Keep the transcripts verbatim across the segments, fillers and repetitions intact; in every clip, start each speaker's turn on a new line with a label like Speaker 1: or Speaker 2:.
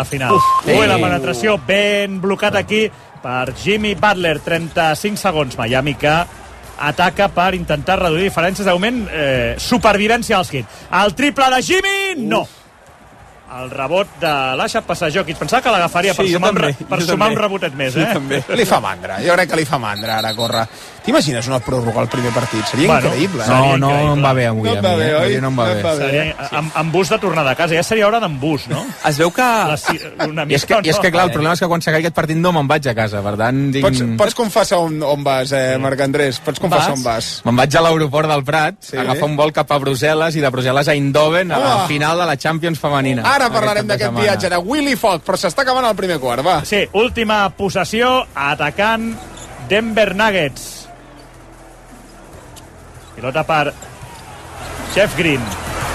Speaker 1: la final. Uf, Ui, la penetració ben blocat aquí per Jimmy Butler. trenta-cinc segons. Miami que ataca per intentar reduir diferències. De moment, eh, supervivència als Heat. El triple de Jimmy, no. El rebot de l'Aixat passa a Jokic. Pensava que l'agafaria per, sí, sumar, també, un, per sumar un rebotet més, eh?
Speaker 2: Sí, li fa mandra, jo crec que li fa mandra ara córrer. T'imagines una pròrroga al primer partit? Seria bueno, increïble.
Speaker 3: No, no, increïble. no em va bé avui.
Speaker 2: No em va bé, oi?
Speaker 3: No em va bé.
Speaker 1: Seria, sí. amb, amb bus de tornar de casa. Ja seria hora d'en bus, no?
Speaker 3: Es veu que...
Speaker 1: La, una
Speaker 3: I, és que I és que, clar, el problema és que quan s'acabi aquest partit no me'n vaig a casa, per tant... Tinc...
Speaker 2: Pots, pots confessar on, on vas, eh, Marc Andrés? Pots confessar vas? on vas?
Speaker 3: Me'n vaig a l'aeroport del Prat, sí. agafar un vol cap a Brussel·les i de Brussel·les a Eindhoven, a la final de la Champions femenina.
Speaker 2: Ara parlarem d'aquest viatge de Willy Fogg, però s'està acabant el primer quart, va.
Speaker 1: Sí, última possessió, atacant Denver Nuggets. Pilota per Jeff Green.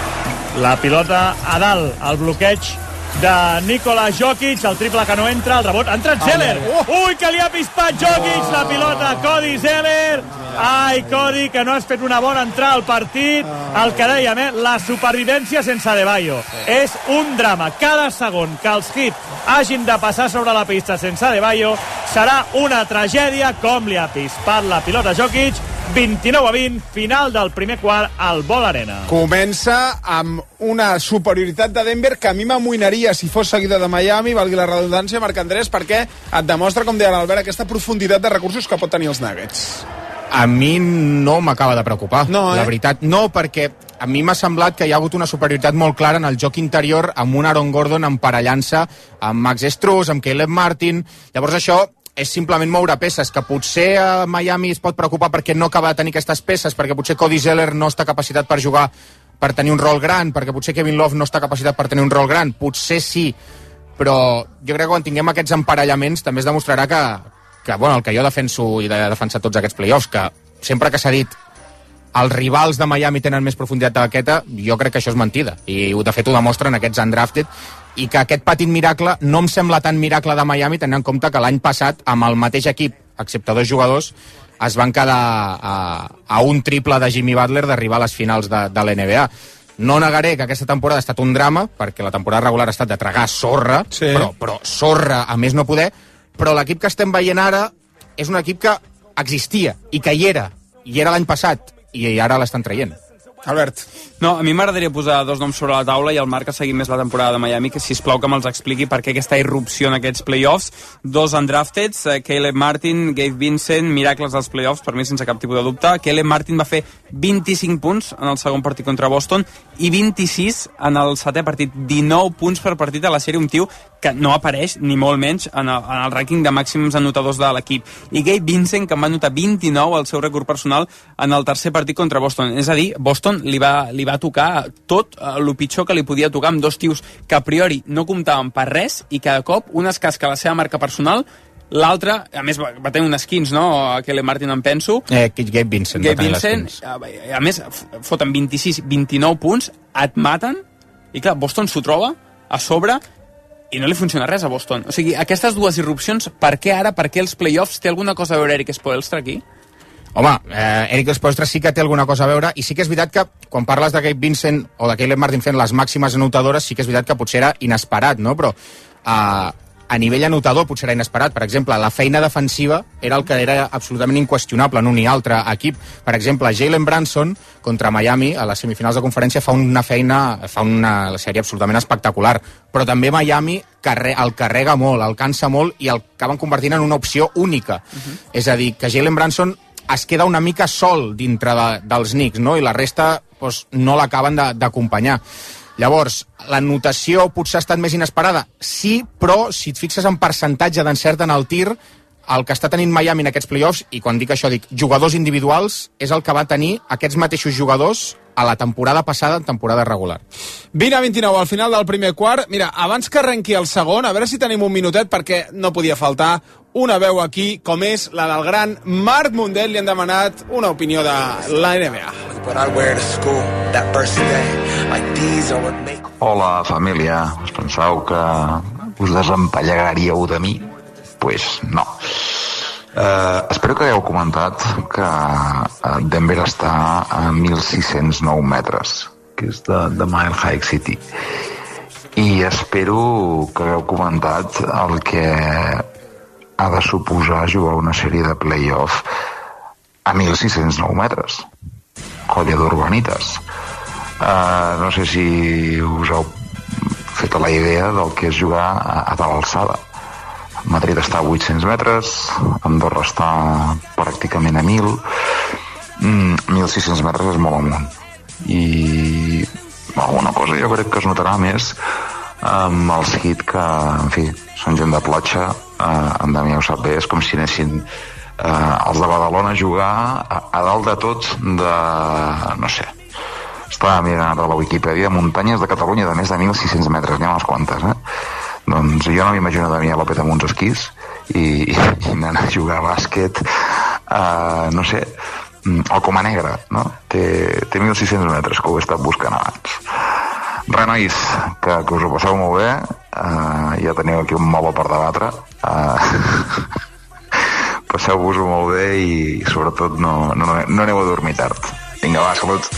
Speaker 1: La pilota a dalt, el bloqueig de Nikola Jokic, el triple que no entra, el rebot, ha entrat Zeller. Ui, que li ha pispat Jokic, la pilota, Cody Zeller. Ai, Cody, que no has fet una bona entrada al partit. El que dèiem, eh? La supervivència sense Adebayo. És un drama. Cada segon que els Heat hagin de passar sobre la pista sense Adebayo serà una tragèdia, com li ha pispat la pilota Jokic. vint-i-nou a vint, final del primer quart al Ball Arena.
Speaker 2: Comença amb una superioritat de Denver que a mi m'amoïnaria si fos seguida de Miami, valgui la redundància, Marc Andrés, perquè et demostra, com deia l'Albert, aquesta profunditat de recursos que pot tenir els Nuggets.
Speaker 3: A mi no m'acaba de preocupar,
Speaker 2: no, eh?
Speaker 3: la veritat. No, perquè a mi m'ha semblat que hi ha hagut una superioritat molt clara en el joc interior amb un Aaron Gordon emparellant-se amb Max Strus, amb Caleb Martin. Llavors això és simplement moure peces, que potser a Miami es pot preocupar perquè no acaba de tenir aquestes peces, perquè potser Cody Zeller no està capacitat per jugar, per tenir un rol gran, perquè potser Kevin Love no està capacitat per tenir un rol gran, potser sí, però jo crec que quan tinguem aquests emparellaments també es demostrarà que, que bueno, el que jo defenso i he defensat tots aquests playoffs, que sempre que s'ha dit els rivals de Miami tenen més profunditat de baqueta, jo crec que això és mentida, i de fet ho demostren aquests undrafted, i que aquest petit miracle no em sembla tan miracle de Miami, tenint en compte que l'any passat, amb el mateix equip, excepte dos jugadors, es van quedar a, a un triple de Jimmy Butler d'arribar a les finals de, de l'N B A. No negaré que aquesta temporada ha estat un drama, perquè la temporada regular ha estat de tragar sorra, sí. però, però sorra a més no poder, però l'equip que estem veient ara és un equip que existia i que hi era, i era l'any passat, i ara l'estan traient.
Speaker 2: Albert.
Speaker 4: No, a mi m'agradaria posar dos noms sobre la taula i el Marc ha seguit més la temporada de Miami, que sisplau que me'ls expliqui per què aquesta irrupció en aquests playoffs. Dos undrafteds, eh, Caleb Martin, Gabe Vincent, miracles dels playoffs, per mi sense cap tipus de dubte. Caleb Martin va fer vint-i-cinc punts en el segon partit contra Boston i vint-i-sis en el setè partit, dinou punts per partit a la sèrie, un tio que no apareix ni molt menys en el, en el rànquing de màxims anotadors de l'equip. I Gabe Vincent, que en va anotar vint-i-nou al seu rècord personal en el tercer partit contra Boston. És a dir, Boston li va, li va tocar tot el pitjor que li podia tocar amb dos tios que a priori no comptaven per res i cada cop un es casca la seva marca personal, l'altre, a més va, va tenir un skins, no? A Caleb Martin em penso.
Speaker 3: Eh, Gabe Vincent.
Speaker 4: Gabe Vincent, a, a més, foten vint-i-sis, vint-i-nou punts, et maten, i clar, Boston s'ho troba a sobre i no li funciona res a Boston. O sigui, aquestes dues irrupcions, per què ara, per què els playoffs, té alguna cosa a veure Eric Spoelstra aquí?
Speaker 3: Home, eh, Eric Spoelstra sí que té alguna cosa a veure, i sí que és veritat que quan parles de Gabe Vincent o de Caleb Martin fent les màximes anotadores, sí que és veritat que potser era inesperat, no? Però eh, a nivell anotador potser era inesperat. Per exemple, la feina defensiva era el que era absolutament inqüestionable en un i altre equip. Per exemple, Jalen Brunson contra Miami a les semifinals de conferència fa una feina, fa una sèrie absolutament espectacular, però també Miami carre, el carrega molt, el cansa molt i el acaben convertint en una opció única. Uh-huh. És a dir, que Jalen Brunson es queda una mica sol dintre de, dels Knicks, no? I la resta doncs, no l'acaben d'acompanyar. Llavors, la notació potser ha estat més inesperada? Sí, però si et fixes en percentatge d'encert en el tir, el que està tenint Miami en aquests playoffs, i quan dic això dic jugadors individuals, és el que va tenir aquests mateixos jugadors a la temporada passada, en temporada regular.
Speaker 2: vint a vint-i-nou al final del primer quart. Mira, abans que arrenqui el segon, a veure si tenim un minutet, perquè no podia faltar una veu aquí, com és la del gran Marc Mundet. Li han demanat una opinió de la N B A.
Speaker 5: Hola, família. Us penseu que us desempallegaríeu de mi? Pues no. Uh, espero que hagueu comentat que Denver està a mil sis-cents nou metres, que és de, de Mile High City. i espero que hagueu comentat el que ha de suposar jugar una sèrie de play-off a mil sis-cents nou metres. Colla d'urbanites. Uh, no sé si us heu fet la idea del que és jugar a, a tal alçada. Madrid està a vuit-cents metres, Andorra està pràcticament a mil, mm, mil sis-cents metres és molt amunt. I alguna cosa jo crec que es notarà més amb els hit que, en fi, són gent de platja, uh, en Damià ho sap bé, és com si anessin uh, els de Badalona a jugar a, a dalt de tot de, no sé, estava mirant a la Wikipedia, muntanyes de Catalunya de més de mil sis-cents metres, n'hi ha unes quantes, eh? Doncs jo no m'imagino Damià López amb uns esquís i, i, i anant a jugar a bàsquet, uh, no sé, al Coma Negra, no? Té, té mil sis-cents metres, que ho he estat buscant abans. Re, nois, que, que us ho passeu molt bé, uh, ja teniu aquí un moble per debatre, uh, passeu-vos-ho molt bé i, sobretot, no, no, no aneu a dormir tard. Vinga, va, salut.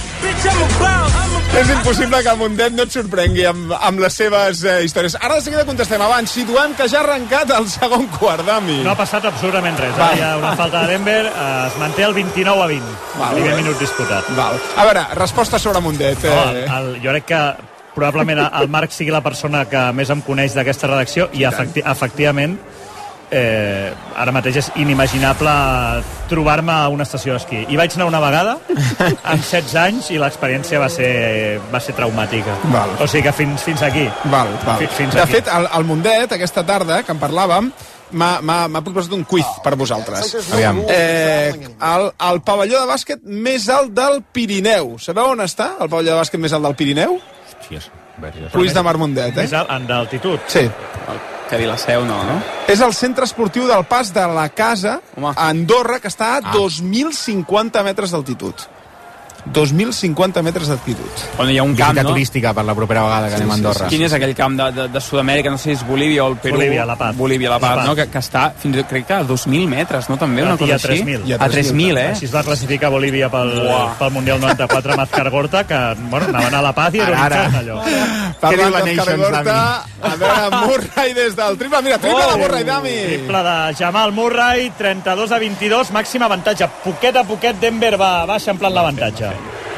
Speaker 2: És impossible que el Mundet no et sorprengui amb, amb les seves eh, històries. Ara de seguida contestem. Abans, situem que ja ha arrencat el segon quart, Dami.
Speaker 1: No ha passat absolutament res. Ara hi ha una falta de Denver, eh, es manté el vint-i-nou a vint. Val, primer minut disputat.
Speaker 2: Val. A veure, resposta sobre Mundet. Eh...
Speaker 1: No, el, el, jo crec que probablement el Marc sigui la persona que més em coneix d'aquesta redacció i efecti efectivament eh, ara mateix és inimaginable trobar-me a una estació d'esquí. I vaig anar una vegada amb setze anys i l'experiència va ser, va ser traumàtica.
Speaker 2: Val.
Speaker 1: O sigui que fins, fins aquí.
Speaker 2: Val, val.
Speaker 1: Fins
Speaker 2: de
Speaker 1: aquí.
Speaker 2: fet, el, el Mundet, aquesta tarda, que en parlàvem, m'ha proposat un quiz per vosaltres.
Speaker 3: Aviam.
Speaker 2: Eh, el, el pavelló de bàsquet més alt del Pirineu. Sabeu on està el pavelló de bàsquet més alt del Pirineu?
Speaker 3: Hòsties,
Speaker 2: Quiz de Marc Mundet, eh?
Speaker 1: Més alt en d'altitud.
Speaker 2: Sí.
Speaker 4: Que dir la seu, no, no?
Speaker 2: És el centre esportiu del Pas de la Casa,
Speaker 4: Home.
Speaker 2: a Andorra, que està a
Speaker 3: Ah.
Speaker 2: dos mil cinquanta metres d'altitud. dos mil cinquanta metres d'altitud.
Speaker 4: On hi ha un camp,
Speaker 3: Visita
Speaker 4: no?
Speaker 3: turística per la propera vegada que anem a Andorra.
Speaker 4: Quin és aquell camp de, de, de Sud-amèrica? No sé si és Bolívia o el Perú.
Speaker 1: Bolívia, La Paz.
Speaker 4: Bolívia, La Paz,
Speaker 1: La Paz.
Speaker 4: no? Que, que està fins i tot, crec que a dos mil metres, no? També, una
Speaker 1: I
Speaker 4: cosa
Speaker 1: a tres
Speaker 4: així.
Speaker 1: mil.
Speaker 2: I a
Speaker 4: A tres mil, eh?
Speaker 1: Així es va classificar Bolívia pel,
Speaker 4: Uah.
Speaker 1: pel Mundial noranta-quatre amb Azcar Gorta, que bueno, anaven a La Paz i
Speaker 3: Ara, ara.
Speaker 1: ironitzant allò.
Speaker 2: Parlant
Speaker 3: diu la
Speaker 2: d'Òscar
Speaker 3: Nations,
Speaker 2: Gorta, a veure, Murray des del triple. Mira, triple
Speaker 1: Oh!
Speaker 2: de Murray, Dami.
Speaker 1: Triple de Jamal Murray, trenta-dos a vint-i-dos, màxim avantatge. Poquet a poquet Denver va, va eixamplant l'avantatge.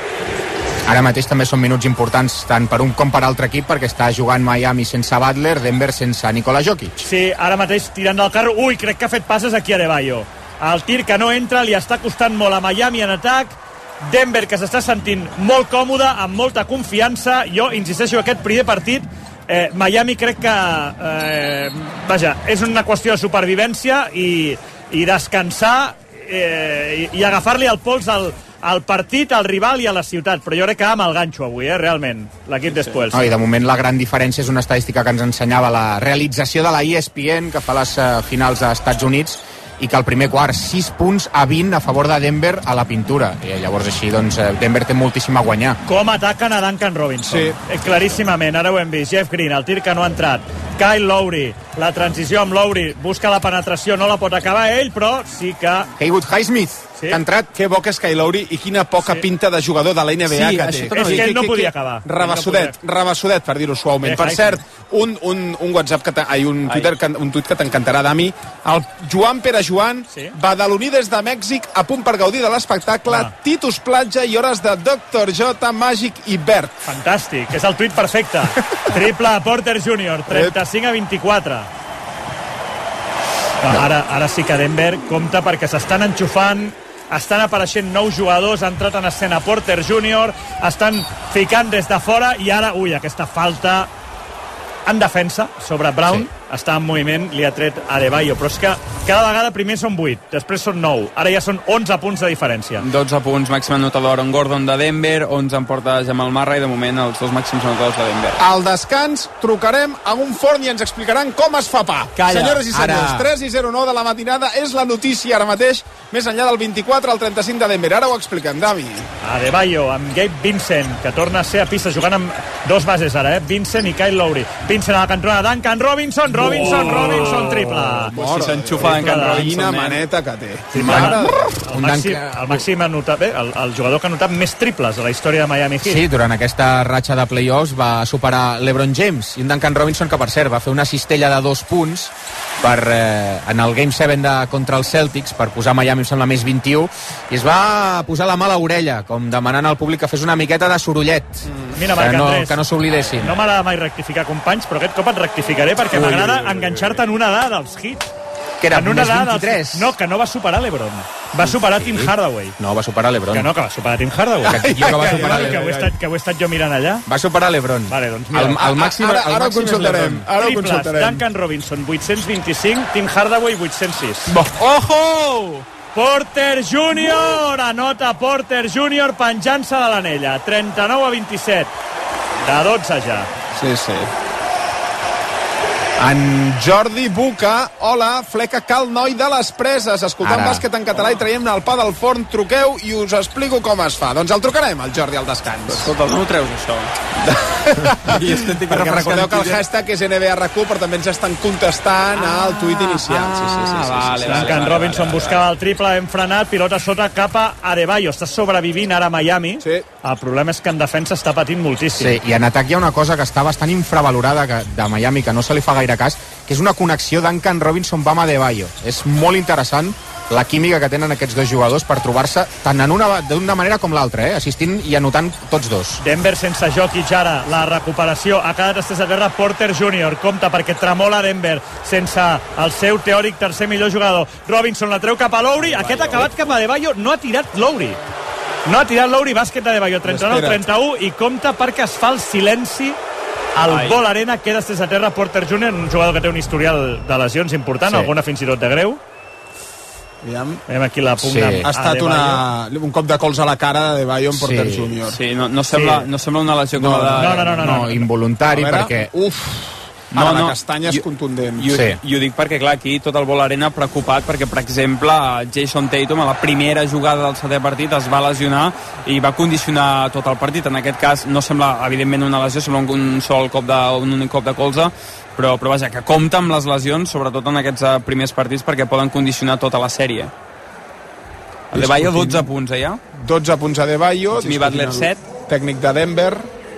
Speaker 3: Ara mateix també són minuts importants tant per un com per altre equip perquè està jugant Miami sense Butler, Denver sense Nikola Jokic.
Speaker 1: Sí, ara mateix tirant del carro. Ui, crec que ha fet passes aquí a Adebayo. El tir que no entra li està costant molt a Miami en atac. Denver, que s'està sentint molt còmode, amb molta confiança. Jo insisteixo, aquest primer partit eh, Miami crec que eh, vaja, és una qüestió de supervivència i, i descansar eh, i, i agafar-li el pols al, al partit, al rival i a la ciutat, però jo crec que amb el ganxo avui, eh, realment, l'equip d'Espuels.
Speaker 3: No, I de moment la gran diferència és una estadística que ens ensenyava la realització de la E S P N que fa les uh, finals als Estats Units i que al primer quart sis punts a vint a favor de Denver a la pintura. I llavors així doncs Denver té moltíssim a guanyar.
Speaker 1: Com ataquen a Duncan Robinson.
Speaker 2: Sí.
Speaker 1: Eh, claríssimament, ara ho hem vist. Jeff Green, el tir que no ha entrat. Kyle Lowry, la transició amb Lowry, busca la penetració, no la pot acabar ell, però sí que...
Speaker 3: Haywood Highsmith,
Speaker 1: Sí.
Speaker 3: que ha entrat.
Speaker 2: Que bo que és Kyle Lowry i quina poca
Speaker 1: Sí.
Speaker 2: pinta de jugador de la N B A
Speaker 4: Sí,
Speaker 2: que
Speaker 4: això
Speaker 2: té.
Speaker 4: t'anava
Speaker 1: a dir. És que ell no podia acabar.
Speaker 2: Rabassudet,
Speaker 1: Ell no
Speaker 2: rabassudet, per dir-ho suaument.
Speaker 1: Eh,
Speaker 2: Per
Speaker 1: Highsmith.
Speaker 2: cert, un, un, un WhatsApp, que ai, un Twitter, que, un tuit que t'encantarà, Dami. El Joan Pere Joan,
Speaker 1: Sí.
Speaker 2: badaloní des de Mèxic, a punt per gaudir de l'espectacle,
Speaker 1: Ah.
Speaker 2: Titus Platja i hores de doctor J, Màgic i Bert.
Speaker 1: Fantàstic, és el tuit perfecte. Triple a Porter júnior, trenta-cinc a vint-i-quatre. No, ara, ara sí que Denver compta perquè s'estan enxufant, estan apareixent nous jugadors, ha entrat en escena Porter júnior, estan ficant des de fora i ara, ui, aquesta falta en defensa sobre Brown, sí. Està en moviment, li ha tret Adebayo, però és que cada vegada primer són vuit, després són nou, ara ja són onze punts de diferència.
Speaker 4: dotze punts, màxim anotador en Gordon de Denver, onze en porta Jamal Murray, de moment els dos màxims anotadors de Denver.
Speaker 2: Al descans trucarem a un forn i ens explicaran com es fa pa.
Speaker 4: Calla,
Speaker 2: Senyores i senyors,
Speaker 3: ara.
Speaker 2: tres i zero nou de la matinada és la notícia ara mateix, més enllà del vint-i-quatre al trenta-cinc de Denver. Ara ho expliquem, Dami.
Speaker 1: Adebayo amb Gabe Vincent, que torna a ser a pista jugant amb dos bases ara, eh? Vincent i Kyle Lowry. Vincent a la cantonada, Duncan Robinson, Robinson, oh, Robinson triple.
Speaker 4: Oh, si s'enxufa Duncan Robinson.
Speaker 2: Quina maneta que té.
Speaker 1: Sí, el, màxim, el màxim ha notat, bé, el, el jugador que ha notat més triples a la història de Miami Heat.
Speaker 3: Sí, durant aquesta ratxa de playoffs va superar LeBron James i un Duncan Robinson que, per cert, va fer una cistella de dos punts per, eh, en el Game set de, contra els Celtics per posar Miami, em sembla, més vint-i-u, i es va posar la mà a l'orella, com demanant al públic que fes una miqueta de sorollet. Mm. Mira, Marc
Speaker 1: Andrés,
Speaker 3: no, que no s'oblidessin.
Speaker 1: No m'agrada mai rectificar, companys, però aquest cop et rectificaré perquè m'agrada enganxar-te en una dada dels Heat.
Speaker 3: Que era
Speaker 1: en una
Speaker 3: més
Speaker 1: dada
Speaker 3: vint-i-tres.
Speaker 1: Dels... No, que no va superar l'Ebron. Va superar sí. Tim Hardaway.
Speaker 3: No, va superar l'Ebron.
Speaker 1: Que no, que va superar Tim Hardaway.
Speaker 3: Que, que, va superar
Speaker 1: que, ho he estat, que ho he estat jo mirant allà.
Speaker 3: Va superar l'Ebron.
Speaker 1: Vale, doncs mira.
Speaker 3: El, el màxim,
Speaker 2: ara, ara,
Speaker 3: el màxim
Speaker 2: ho consultarem. Ara ho
Speaker 1: Triples,
Speaker 2: consultarem.
Speaker 1: Duncan Robinson, vuit-cents vint-i-cinc, Tim Hardaway, vuit-cents sis.
Speaker 3: Bo. Ojo!
Speaker 1: Porter Júnior! Anota Porter Júnior penjant-se de l'anella. trenta-nou a vint-i-set. De dotze ja.
Speaker 2: Sí, sí. En Jordi Buca, hola, fleca cal noi de les preses, escoltant Ara. bàsquet en català i traiem el pa del forn, truqueu i us explico com es fa. Doncs el trucarem, el Jordi, al descans.
Speaker 4: Escolta, no ho treus, això.
Speaker 2: I Perquè recordeu que el hashtag és N B A R Q, però també ens estan contestant ah, al tuit inicial.
Speaker 1: Ah,
Speaker 2: sí, sí, sí, sí,
Speaker 1: vale,
Speaker 2: sí, sí, sí.
Speaker 1: Duncan vale, Robinson vale, buscava vale. el triple, hem frenat, pilota sota cap a Adebayo. Està sobrevivint ara a Miami.
Speaker 2: Sí.
Speaker 1: El problema és que en defensa està patint moltíssim.
Speaker 3: Sí, i en atac hi ha una cosa que està bastant infravalorada que, de Miami, que no se li fa gaire cas, que és una connexió Duncan Robinson-Bam Adebayo. És molt interessant la química que tenen aquests dos jugadors per trobar-se tant en una d'una manera com l'altra, eh? Assistint i anotant tots dos.
Speaker 1: Denver sense Jokic ara, la recuperació ha quedat estès a terra Porter Júnior, compta perquè tremola Denver sense el seu teòric tercer millor jugador. Robinson la treu cap a Lowry, aquest ha acabat cap a Adebayo, no ha tirat Lowry. No ha tirat Lowry, bàsquet d'Adebayo, trenta-nou trenta u, i compta perquè es fa el silenci al Ball Arena, queda estès a terra Porter Júnior, un jugador que té un historial de lesions important, sí. alguna fins i tot de greu.
Speaker 2: Aviam.
Speaker 1: Veiem aquí la pugna.
Speaker 2: Sí. Ha estat una, un cop de cols a la cara d'Adebayo en Porter
Speaker 3: sí.
Speaker 2: Júnior.
Speaker 4: Sí, no, no, sembla, sí. no sembla una lesió
Speaker 1: no,
Speaker 4: com la de...
Speaker 1: No, no, no, no, no,
Speaker 3: no, no involuntari,
Speaker 2: veure,
Speaker 3: perquè...
Speaker 2: Uf,
Speaker 4: no,
Speaker 2: ara
Speaker 4: no,
Speaker 2: la castanya és
Speaker 4: jo,
Speaker 2: contundent.
Speaker 4: Jo,
Speaker 3: sí.
Speaker 4: jo dic perquè, clar, aquí tot el Ball Arena preocupat perquè, per exemple, Jason Tatum a la primera jugada del setè partit es va lesionar i va condicionar tot el partit. En aquest cas no sembla, evidentment, una lesió, sembla un sol cop de, un únic cop de colze, però, però vaja, que compta amb les lesions, sobretot en aquests primers partits, perquè poden condicionar tota la sèrie. Adebayo, dotze punts, eh, ja?
Speaker 2: dotze punts a Adebayo.
Speaker 4: Jimmy Butler, set.
Speaker 2: Tècnic de Denver.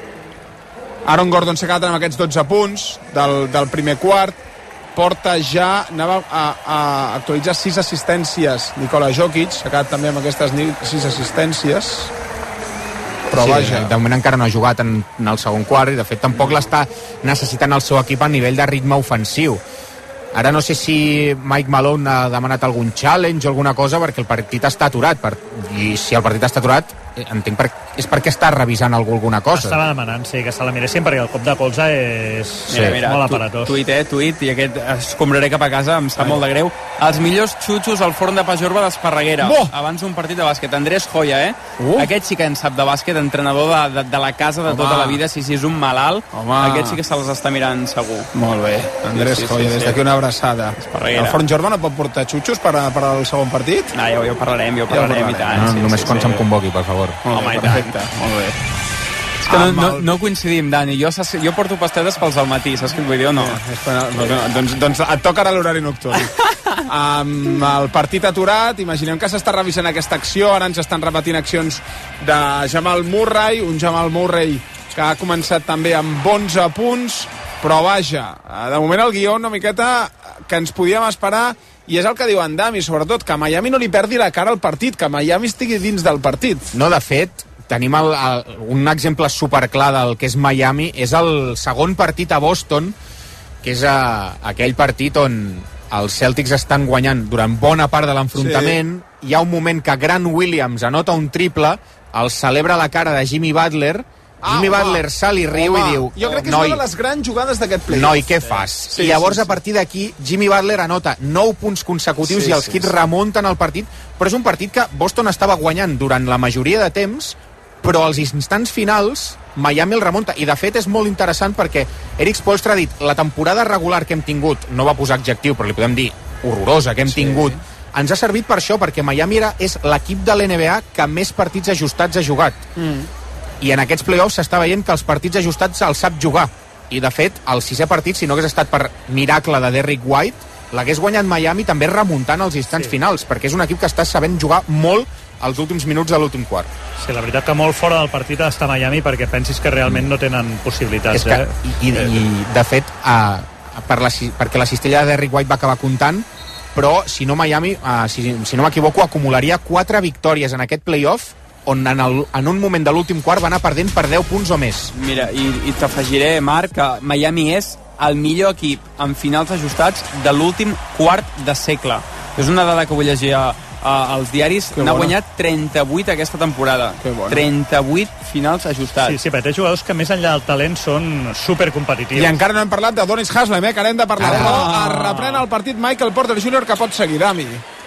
Speaker 2: Aaron Gordon s'ha quedat amb aquests dotze punts del, del primer quart. Porta ja, anava a, a actualitzar sis assistències Nikola Jokic, s'ha quedat també amb aquestes sis assistències. Però
Speaker 3: sí,
Speaker 2: vaja.
Speaker 3: De moment encara no ha jugat en, en el segon quart i de fet tampoc l'està necessitant el seu equip a nivell de ritme ofensiu. Ara no sé si Mike Malone ha demanat algun challenge o alguna cosa perquè el partit està aturat per... i si el partit està aturat entenc per... és perquè està revisant algú alguna cosa.
Speaker 1: Estava demanant, sí, que se la miressin perquè el cop de colze és
Speaker 4: sí. mira, mira,
Speaker 1: molt aparatós.
Speaker 4: Tuit, eh, tuit, i aquest escombraré cap a casa, em sap Ai. molt de greu. Els millors xutxos al forn de pa Jorba d'Esparreguera.
Speaker 2: Bo!
Speaker 4: Abans d'un partit de bàsquet. Andrés Joya, eh?
Speaker 2: Uh.
Speaker 4: Aquest sí que en sap de bàsquet, entrenador de, de, de la casa de Home. tota la vida, si, si és un malalt,
Speaker 2: Home.
Speaker 4: aquest sí que se les està mirant segur.
Speaker 2: Molt bé, Andrés sí, sí, Joya, sí, sí, des d'aquí una abraçada. El forn Jorba no pot portar xutxos per, a, per al segon partit?
Speaker 4: No, ja, ja ho parlarem, ja ho parlarem, ja ho parlarem. i tant.
Speaker 3: No,
Speaker 4: sí,
Speaker 3: només
Speaker 4: sí,
Speaker 3: quan
Speaker 4: sí.
Speaker 3: se'm convoqui, per favor.
Speaker 4: Home, i tant.
Speaker 2: Molt bé.
Speaker 4: És que no, no, no coincidim, Dani. Jo, jo porto pastetes pels al matí, saps què vull dir o no?
Speaker 2: no, no, no doncs, doncs et toca ara l'horari nocturn. Amb el partit aturat, imaginem que s'està revisant aquesta acció, ara ens estan repetint accions de Jamal Murray, un Jamal Murray que ha començat també amb onze punts, però vaja, de moment el guió una miqueta que ens podíem esperar, i és el que diu en Dami, sobretot, que Miami no li perdi la cara al partit, que Miami estigui dins del partit.
Speaker 3: No, de fet, tenim el, el, un exemple superclar del que és Miami, és el segon partit a Boston, que és a, aquell partit on els Celtics estan guanyant durant bona part de l'enfrontament, sí. Hi ha un moment que Grant Williams anota un triple, el celebra la cara de Jimmy Butler, Ah, Jimmy home, Butler sal i riu home, i diu...
Speaker 2: Jo crec que és una de les grans jugades d'aquest playoff.
Speaker 3: Noi, què fas? Sí, I llavors, sí, sí. a partir d'aquí, Jimmy Butler anota nou punts consecutius sí, i els Heat sí, sí. remunten el partit, però és un partit que Boston estava guanyant durant la majoria de temps, però als instants finals Miami el remunta, i de fet és molt interessant perquè Eric Spoelstra ha dit la temporada regular que hem tingut, no va posar adjectiu, però li podem dir horrorosa que hem sí. tingut, ens ha servit per això, perquè Miami era, és l'equip de l'N B A que més partits ajustats ha jugat. Mm. I en aquests playoffs s'està veient que els partits ajustats els sap jugar i de fet, el sisè partit, si no hagués estat per miracle de Derrick White, l'hagués guanyat Miami també remuntant als instants sí. finals, perquè és un equip que està sabent jugar molt els últims minuts de l'últim quart.
Speaker 1: Sí, la veritat que molt fora del partit està Miami perquè pensis que realment no tenen possibilitats.
Speaker 3: És que,
Speaker 1: eh?
Speaker 3: i, i, i, de fet, uh, per la, perquè la cistella de Derrick White va acabar comptant, però si no Miami, uh, si, si no m'equivoco, acumularia quatre victòries en aquest playoff on en, el, en un moment de l'últim quart va anar perdent per deu punts o més.
Speaker 4: Mira, i, i t'afegiré, Marc, que Miami és el millor equip en finals ajustats de l'últim quart de segle. És una dada que vull llegir a, a, als diaris. N'ha guanyat trenta-vuit aquesta temporada. trenta-vuit finals ajustats.
Speaker 1: Sí, sí, però té jugadors que més enllà del talent són supercompetitius.
Speaker 2: I encara no hem parlat de Donis Haslem, eh, que n'hem de parlar. Ah. Però es reprèn el partit Michael Porter júnior, que pot seguir, Dami.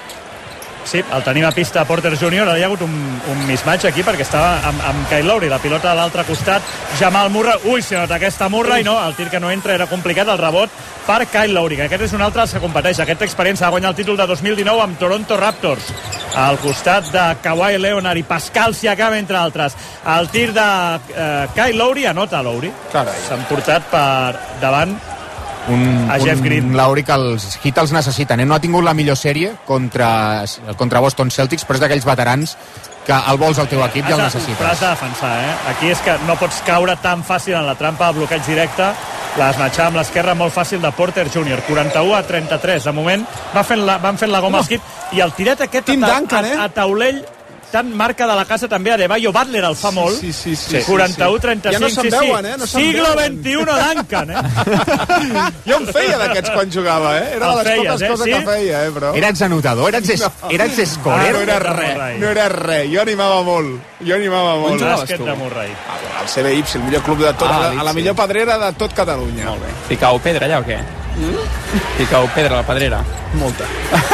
Speaker 1: Sí, el tenim a pista Porter júnior. Ara hi ha hagut un, un mismatch aquí perquè estava amb, amb Kyle Lowry, la pilota a l'altre costat, Jamal Murray, ui, se nota aquesta Murray, no, el tir que no entra era complicat, el rebot per Kyle Lowry, que aquest és un altre que competeix, aquest experiència va guanyar el títol de dos mil dinou amb Toronto Raptors, al costat de Kawhi Leonard i Pascal Siakam, entre altres. El tir de eh, Kyle Lowry, anota Lowry, s'han portat per davant
Speaker 3: un,
Speaker 1: a Jeff Green.
Speaker 3: Un Lowry que els Heat els necessiten, eh? No ha tingut la millor sèrie contra, contra Boston Celtics, però és d'aquells veterans que el vols al teu equip i el necessites.
Speaker 1: Però has de defensar, eh? Aquí és que no pots caure tan fàcil en la trampa de bloqueig directe. L'has matxat amb l'esquerra molt fàcil de Porter júnior. quaranta-u a trenta-tres. De moment va fent la, van fent la goma no. Heat i el tiret aquest
Speaker 2: Tim
Speaker 1: a,
Speaker 2: Duncan,
Speaker 1: a,
Speaker 2: eh?
Speaker 1: a taulell tant marca de la casa també a Debayo Butler el fa molt.
Speaker 2: Sí, sí, sí. sí
Speaker 1: quaranta-u a trenta-cinc.
Speaker 2: Ja no se'n veuen, eh? No se'n
Speaker 1: Siglo
Speaker 2: veuen.
Speaker 1: veintiuno Duncan, eh?
Speaker 2: Jo em feia d'aquests quan jugava, eh? Era
Speaker 1: El
Speaker 2: de les
Speaker 1: feies,
Speaker 2: poques
Speaker 1: eh?
Speaker 2: coses
Speaker 1: Sí?
Speaker 2: que feia, eh, bro?
Speaker 3: Eres anotador, eres, es,
Speaker 2: No.
Speaker 3: eres escorer.
Speaker 2: Ah, no era res, no era res. Jo animava molt. Jo animava molt.
Speaker 1: Bàsquet de Murray.
Speaker 2: Ah, el C B I, el millor club de tot,
Speaker 4: Ah,
Speaker 2: a, la, a la millor pedrera de tot Catalunya.
Speaker 4: Molt bé. Ficau pedra allà o què? Mm? Ficau pedra a la pedrera.
Speaker 2: Molta.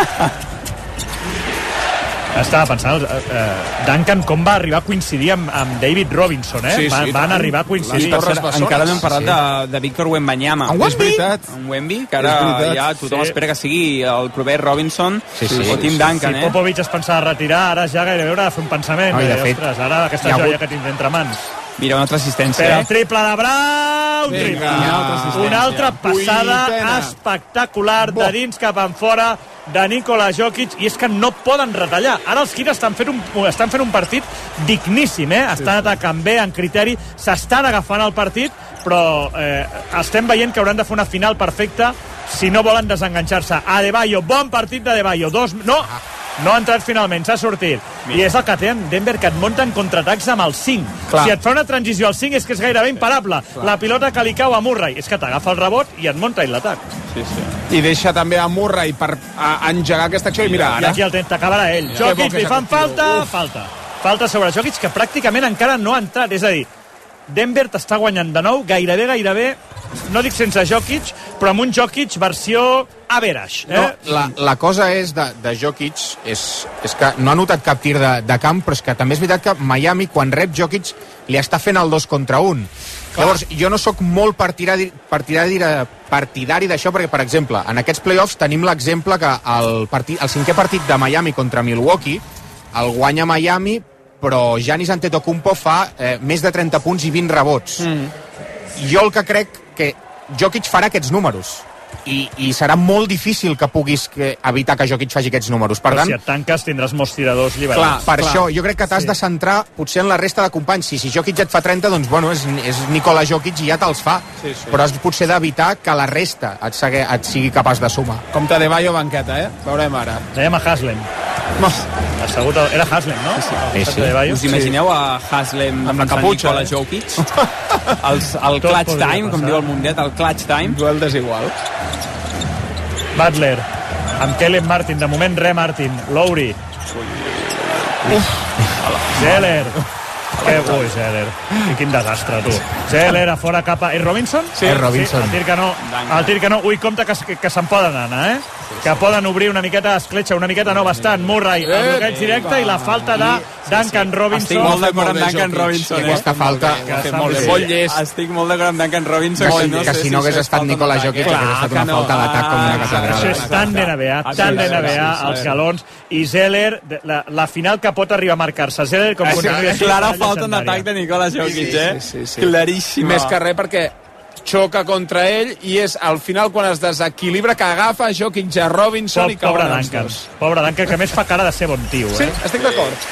Speaker 1: Estava pensant, eh, Duncan com va arribar a coincidir amb, amb David Robinson, eh?
Speaker 2: Sí, sí,
Speaker 1: van, van
Speaker 2: tant.
Speaker 1: arribar a coincidir.
Speaker 2: Les Torres
Speaker 4: Encara,
Speaker 2: Bessones.
Speaker 4: encara no hem parlat
Speaker 3: Sí.
Speaker 4: de, de Víctor Wembanyama.
Speaker 3: En
Speaker 2: És veritat.
Speaker 4: En Wemby, que ara
Speaker 2: És veritat.
Speaker 4: ja tothom
Speaker 1: Sí.
Speaker 4: espera que sigui el proper Robinson
Speaker 3: Sí, sí,
Speaker 4: o
Speaker 3: sí,
Speaker 4: Tim
Speaker 3: sí,
Speaker 4: Duncan,
Speaker 1: Si
Speaker 4: eh?
Speaker 1: Popovich es pensava retirar, ara ja gairebé haurà de fer un pensament.
Speaker 3: No, i de
Speaker 1: eh?
Speaker 3: fet,
Speaker 1: Ostres, ara aquesta
Speaker 3: hi ha
Speaker 1: joia
Speaker 3: hagut-
Speaker 1: que tindré entre mans.
Speaker 4: Mira, una altra assistència,
Speaker 1: Però
Speaker 4: eh?
Speaker 1: el triple de Brown,
Speaker 2: Vinga.
Speaker 1: triple.
Speaker 2: Una altra
Speaker 4: assistència.
Speaker 1: Una altra passada
Speaker 2: Vuitena.
Speaker 1: espectacular de dins cap en fora de Nikola Jokic, i és que no poden retallar. Ara els Heat estan fent un, estan fent un partit digníssim, eh? Estan atacant bé, en criteri, s'estan agafant el partit, però eh, estem veient que hauran de fer una final perfecta si no volen desenganxar-se. Adebayo, bon partit d'Adebayo. Dos... No, no ha entrat finalment, s'ha sortit. I és el que té en Denver, que et munten contraatacs amb el cinc.
Speaker 2: Clar.
Speaker 1: Si et fa una transició al cinc és que és gairebé imparable. La pilota que li cau a Murray és que t'agafa el rebot i et munta l'atac.
Speaker 4: Sí, sí.
Speaker 2: I deixa també a Murray per a, engegar aquesta acció. I mira,
Speaker 1: I
Speaker 2: ara...
Speaker 1: aquí el temps t'acabarà ell.
Speaker 2: Que bo
Speaker 1: Jokic,
Speaker 2: que
Speaker 1: li
Speaker 2: és
Speaker 1: fan
Speaker 2: aquest tio.
Speaker 1: falta,
Speaker 2: Uf.
Speaker 1: falta. Falta sobre Jokic, que pràcticament encara no ha entrat. És a dir, Denver t'està guanyant de nou, gairebé, gairebé, no dic sense Jokic, però amb un Jokic versió average. Eh?
Speaker 3: No, la, la cosa és de, de Jokic és, és que no ha notat cap tir de, de camp, però és que també és veritat que Miami, quan rep Jokic, li està fent el dos contra un. Clar. Llavors, jo no sóc molt partidari, partidari, partidari d'això, perquè, per exemple, en aquests playoffs tenim l'exemple que el, partit, el cinquè partit de Miami contra Milwaukee el guanya Miami, però Giannis Antetokounmpo fa eh, més de trenta punts i vint rebots. Mm. Jo el que crec que Jokic farà aquests números. I, i serà molt difícil que puguis que, evitar que Jokic faci aquests números. Per
Speaker 1: Però
Speaker 3: tant,
Speaker 1: si et tanques tindràs molts tiradors
Speaker 3: clar,
Speaker 1: liberats.
Speaker 3: per
Speaker 2: clar.
Speaker 3: això jo crec que t'has
Speaker 1: Sí.
Speaker 3: de centrar potser en la resta de companys. Si, si Jokic ja et fa trenta, doncs bueno, és, és Nikola Jokic i ja te'ls fa.
Speaker 2: Sí, sí.
Speaker 3: Però has potser d'evitar que la resta et, segui, et sigui capaç de sumar.
Speaker 2: Compte de Bayo banqueta, eh? Veurem ara.
Speaker 1: Dèiem a Haslem. Assegut al... Era Haslem, no?
Speaker 3: Sí, sí.
Speaker 1: De Bayo.
Speaker 4: Us imagineu a Haslem
Speaker 2: Amb la
Speaker 4: defensant
Speaker 2: caputxa,
Speaker 4: Nikola
Speaker 2: eh?
Speaker 4: Jokic? Els, el
Speaker 1: Tot
Speaker 4: clutch
Speaker 1: podria
Speaker 4: time, com
Speaker 1: passar.
Speaker 4: diu el Mundet, el clutch time.
Speaker 2: Duel desigual.
Speaker 1: Butler, amb Caleb Martin, de moment re Martin, Lowry. Zeller. Que ui, Zeller. I quin desastre, tu. Zeller a fora cap a... És Robinson?
Speaker 3: Sí, és Robinson.
Speaker 1: Sí, el tir que no. El tir que no. Ui, compte que, que, que se'n poden anar, eh? Que poden obrir una miqueta escletxa, una miqueta no bastant. Murray, el bloqueig directe i la falta de Duncan Robinson.
Speaker 4: Estic molt d'acord amb
Speaker 2: molt bé,
Speaker 4: Duncan
Speaker 2: Jokic.
Speaker 4: Robinson,
Speaker 3: I
Speaker 4: eh?
Speaker 3: aquesta falta...
Speaker 1: Que
Speaker 2: fet
Speaker 1: s'ha
Speaker 2: molt bé.
Speaker 1: fet
Speaker 2: Molt llest.
Speaker 4: Estic molt d'acord amb Duncan Robinson.
Speaker 3: Que,
Speaker 4: que
Speaker 3: si, que si no hagués
Speaker 4: és
Speaker 3: estat
Speaker 4: falta
Speaker 3: Nikola
Speaker 4: d'atac,
Speaker 3: Jokic,
Speaker 4: eh?
Speaker 3: hagués estat
Speaker 4: Clar
Speaker 3: una
Speaker 4: que no.
Speaker 3: falta d'atac com una
Speaker 4: Ah,
Speaker 3: catedral.
Speaker 1: Això és tan de N B A,
Speaker 4: Ah,
Speaker 1: tan
Speaker 4: sí,
Speaker 1: de
Speaker 4: sí,
Speaker 1: N B A,
Speaker 4: sí, sí,
Speaker 1: els
Speaker 4: sí.
Speaker 1: galons. I Zeller, la, la final que pot arribar a marcar-se. Zeller, com
Speaker 4: És
Speaker 1: continuï així,
Speaker 4: clara
Speaker 1: serà
Speaker 4: falta
Speaker 1: llegendària.
Speaker 4: d'atac de Nicola Jokic, eh?
Speaker 2: Sí, sí, sí.
Speaker 4: Claríssima.
Speaker 2: Més que res perquè xoca contra ell i és al final quan es desequilibra que agafa Jokic a Robinson
Speaker 1: Pobre,
Speaker 2: i cauen
Speaker 1: pobre
Speaker 2: els
Speaker 1: Duncan.
Speaker 2: dos.
Speaker 1: Pobre Duncan, que a més fa cara de ser bon tio.
Speaker 2: Sí,
Speaker 1: eh?
Speaker 2: estic d'acord.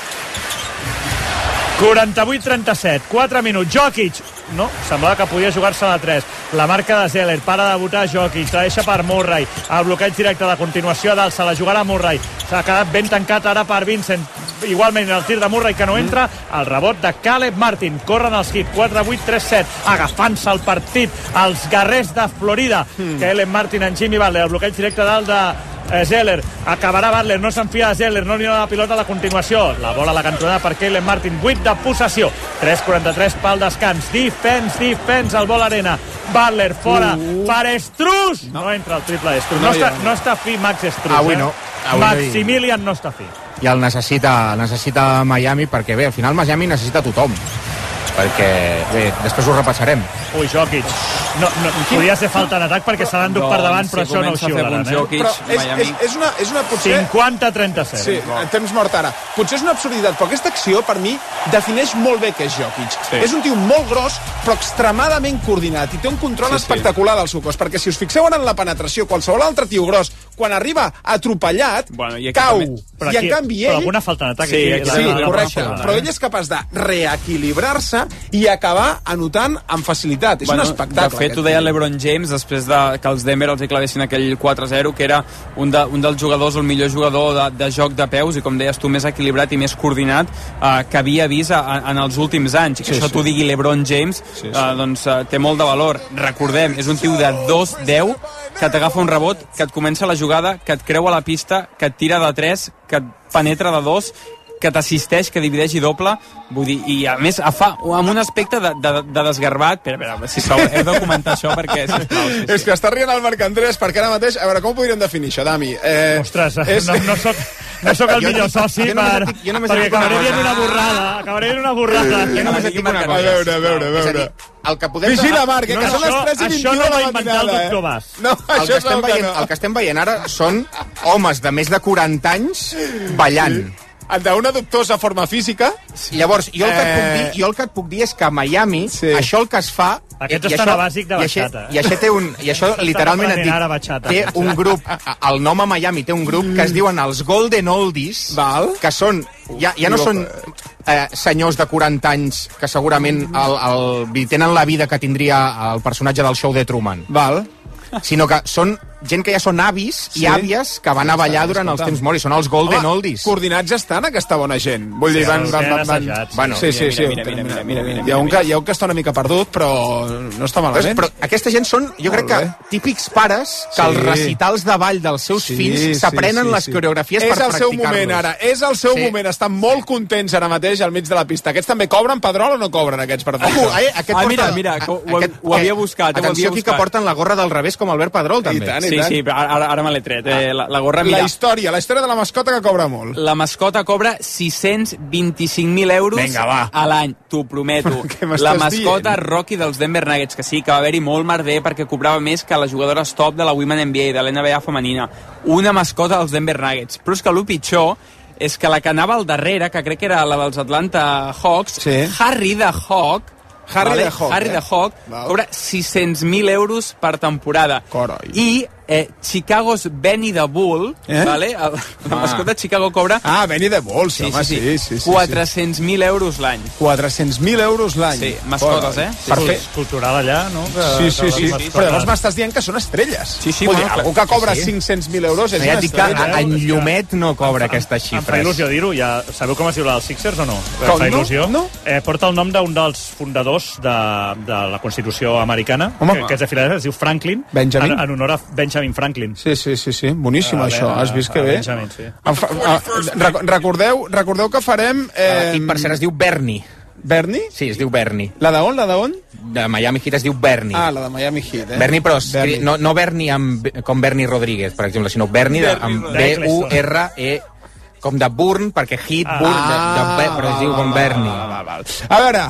Speaker 1: quaranta-vuit trenta-set, quatre minuts. Jokic, no, semblava que podia jugar-se a la tres. La marca de Zeller, para de votar Jokic, la deixa per Murray. El bloqueig directe de continuació dalt, se la jugarà Murray. S'ha quedat ben tancat ara per Vincent. Igualment el tir de Murray que no entra, el rebot de Caleb Martin. Corren els hits, quatre vuit tres set, agafant-se el partit els guerrers de Florida. Mm. Caleb Martin en Jimmy Butler, el bloqueig directe dalt de eh, Zeller, acabarà Butler, no s'enfia de Zeller, no li dona la pilota a la continuació, la bola a la cantonada per Caleb Martin, vuit de possessió, tres quaranta-tres pel descans, defense, defense, el vol arena, Butler fora uh. per Strus, no. no entra el triple de Strus, no, no, està, no està fi Max Strus,
Speaker 3: avui
Speaker 1: eh?
Speaker 3: no. Avui
Speaker 1: Maximilian no està fi.
Speaker 3: I el necessita, necessita Miami, perquè bé, al final Miami necessita tothom. Perquè, bé, després ho repassarem.
Speaker 1: Ui, Jokic. No, no, podia ser falta en atac perquè se l'han dut per davant, però això no ho xiularan. Eh?
Speaker 4: Jokic,
Speaker 2: però és, és, és, una, és una potser...
Speaker 1: cinquanta trenta-set.
Speaker 2: Sí, en temps mort ara. Potser és una absurditat, però aquesta acció, per mi, defineix molt bé què és Jokic. Sí. És un tio molt gros, però extremadament coordinat, i té un control sí, espectacular sí. del seu cos, perquè si us fixeu en la penetració, qualsevol altre tio gros, quan arriba atropellat, bueno, cau.
Speaker 1: Però
Speaker 2: I
Speaker 1: aquí,
Speaker 2: en canvi ell...
Speaker 1: Però alguna falta en atac.
Speaker 2: Sí,
Speaker 1: aquí,
Speaker 2: sí,
Speaker 1: la, la,
Speaker 2: correcte.
Speaker 1: la, la,
Speaker 2: però ell és capaç de reequilibrar-se i acabar anotant amb facilitat. És
Speaker 4: bueno,
Speaker 2: un espectacle.
Speaker 4: De fet, ho deia LeBron James després de que els Denver els clavessin aquell quatre zero, que era un, de, un dels jugadors, el millor jugador de, de joc de peus i, com deies tu, més equilibrat i més coordinat eh, que havia vist a, a, en els últims anys. I que sí, això sí. t'ho digui LeBron James, sí, sí. Eh, doncs eh, té molt de valor. Recordem, és un tio de dos deu que t'agafa un rebot, que et comença la jugada, que et creua la pista, que et tira de tres, que et penetra de dos, que t'assisteix, que divideix i doble, vull dir, i a més fa amb un aspecte de, de, de desgarbat. Espera, espera, sisplau, heu de comentar això perquè, sisplau, sí, sí.
Speaker 2: És que està rient el Marc Andrés, perquè ara mateix, a veure, com ho podríem definir això, Dami? Eh,
Speaker 1: Ostres,
Speaker 2: és...
Speaker 1: no, no soc... No sóc el millor soci
Speaker 3: jo
Speaker 1: per,
Speaker 3: dic, jo
Speaker 1: perquè acabaré dient una borrada. Acabaré dient una borrada.
Speaker 3: Jo només et dic una cosa.
Speaker 2: A veure, a veure, a veure.
Speaker 3: El que podem...
Speaker 2: Vigila, Marc, eh, que
Speaker 1: no,
Speaker 2: són les tres i vint-i-u de la matinada, eh? No,
Speaker 3: el,
Speaker 2: això
Speaker 3: que estem veient,
Speaker 2: no.
Speaker 3: el que estem veient ara són homes de més de quaranta anys ballant.
Speaker 2: Sí. D'una dubtosa forma física.
Speaker 3: Llavors, jo el, que et puc dir, jo el que et puc dir és que a Miami, sí. això el que es fa...
Speaker 1: Aquests estan a bàsic de batxata.
Speaker 3: I això, té un, i això literalment et dic, té un grup, el nom a Miami té un grup que es diuen els Golden Oldies,
Speaker 2: Val.
Speaker 3: que són, ja, ja no són eh, senyors de quaranta anys que segurament el, el, tenen la vida que tindria el personatge del show de Truman.
Speaker 2: Val.
Speaker 3: Sinó que són gent que ja són avis sí. i àvies que van a ballar durant els temps morts, i són els Golden
Speaker 2: Home,
Speaker 3: Oldies.
Speaker 2: Coordinats estan aquesta bona gent. Vull dir, van... van, van, van, van.
Speaker 3: Bueno,
Speaker 2: sí, sí, sí.
Speaker 4: Mira, mira, mira, mira, mira,
Speaker 2: hi, ha un que, hi ha un que està una mica perdut, però no està malament.
Speaker 3: Però aquesta gent són, jo crec que, típics pares que als recitals de ball dels seus
Speaker 2: sí,
Speaker 3: fills s'aprenen
Speaker 2: sí, sí,
Speaker 3: les
Speaker 2: sí.
Speaker 3: coreografies per practicar-los.
Speaker 2: És el seu moment, ara. És el seu sí. moment. Estan molt contents ara mateix al mig de la pista. Aquests també cobren padrol o no cobren, aquests, per fer
Speaker 3: oh, eh, aquest
Speaker 4: ah,
Speaker 3: porta,
Speaker 4: mira, mira, ho,
Speaker 3: aquest,
Speaker 4: ho havia buscat.
Speaker 3: Atenció aquí que porten la gorra del revés com Albert Padrol, també.
Speaker 2: I tant, i
Speaker 4: sí,
Speaker 2: tant.
Speaker 4: sí, però ara, ara me l'he tret. Eh, la, la gorra, mira.
Speaker 2: La història, la història de la mascota que cobra molt.
Speaker 4: La mascota cobra sis-cents vint-i-cinc mil euros
Speaker 3: Vinga, va.
Speaker 4: a l'any, t'ho prometo. La mascota dient? Rocky dels Denver Nuggets, que sí, que va haver-hi molt merder perquè cobrava més que les jugadores top de la Women N B A, de l'N B A femenina. Una mascota dels Denver Nuggets. Però és que el pitjor és que la que anava al darrere, que crec que era la dels Atlanta Hawks, sí. Harry the Hawk,
Speaker 2: Harry
Speaker 4: vale?
Speaker 2: the Hawk,
Speaker 4: Harry
Speaker 2: eh?
Speaker 4: the Hawk cobra sis-cents mil euros per temporada.
Speaker 2: Coroi.
Speaker 4: I eh, Chicago's Benny the Bull, eh? vale? El, la ah. mascota de Chicago cobra...
Speaker 2: Ah, Benny the Bull, sí, home, sí, sí, sí, sí,
Speaker 4: quatre-cents mil euros l'any.
Speaker 2: quatre-cents mil euros l'any.
Speaker 4: Sí, mascotes, eh?
Speaker 1: Sí, per fer cultural allà, no? Que,
Speaker 2: sí, sí, sí.
Speaker 1: sí.
Speaker 2: Però llavors m'estàs dient que són estrelles.
Speaker 4: Sí, sí.
Speaker 2: Vull dir,
Speaker 4: bueno,
Speaker 2: algú que cobra
Speaker 3: sí, sí.
Speaker 2: cinc-cents mil euros és
Speaker 3: no, ja
Speaker 2: una
Speaker 3: dic que
Speaker 2: estrella.
Speaker 3: en Llumet no cobra
Speaker 1: em,
Speaker 3: aquestes xifres.
Speaker 1: Em fa il·lusió dir-ho. Ja, sabeu com es diu la dels Sixers o no?
Speaker 2: Com,
Speaker 1: fa il·lusió.
Speaker 2: No?
Speaker 1: Eh, porta el nom d'un dels fundadors de, de la Constitució americana,
Speaker 2: Home.
Speaker 1: que, que és de Filadèlfia, es diu Franklin,
Speaker 2: Benjamin.
Speaker 1: en, en honor a Benjamin Franklin.
Speaker 2: Sí, sí, sí, sí. Boníssim,
Speaker 1: A
Speaker 2: això.
Speaker 1: veure,
Speaker 2: Has vist que
Speaker 1: a
Speaker 2: bé?
Speaker 1: Benjamin, sí.
Speaker 2: Fa, a, rec recordeu, recordeu que farem... Eh,
Speaker 3: I per cert es diu Bernie.
Speaker 2: Bernie?
Speaker 3: Sí, es diu Bernie.
Speaker 2: La d'on, la d'on?
Speaker 3: De Miami Heat es diu Bernie.
Speaker 2: Ah, la de Miami Heat, eh?
Speaker 3: Bernie, però
Speaker 2: Bernie.
Speaker 3: no, no Bernie amb, com Bernie Rodríguez, per exemple, sinó Bernie, de, amb B U R E, com de Burn, perquè Heat,
Speaker 1: Ah.
Speaker 3: Burn, de, de, de, però es diu com Bernie.
Speaker 2: Va, va, va. A veure,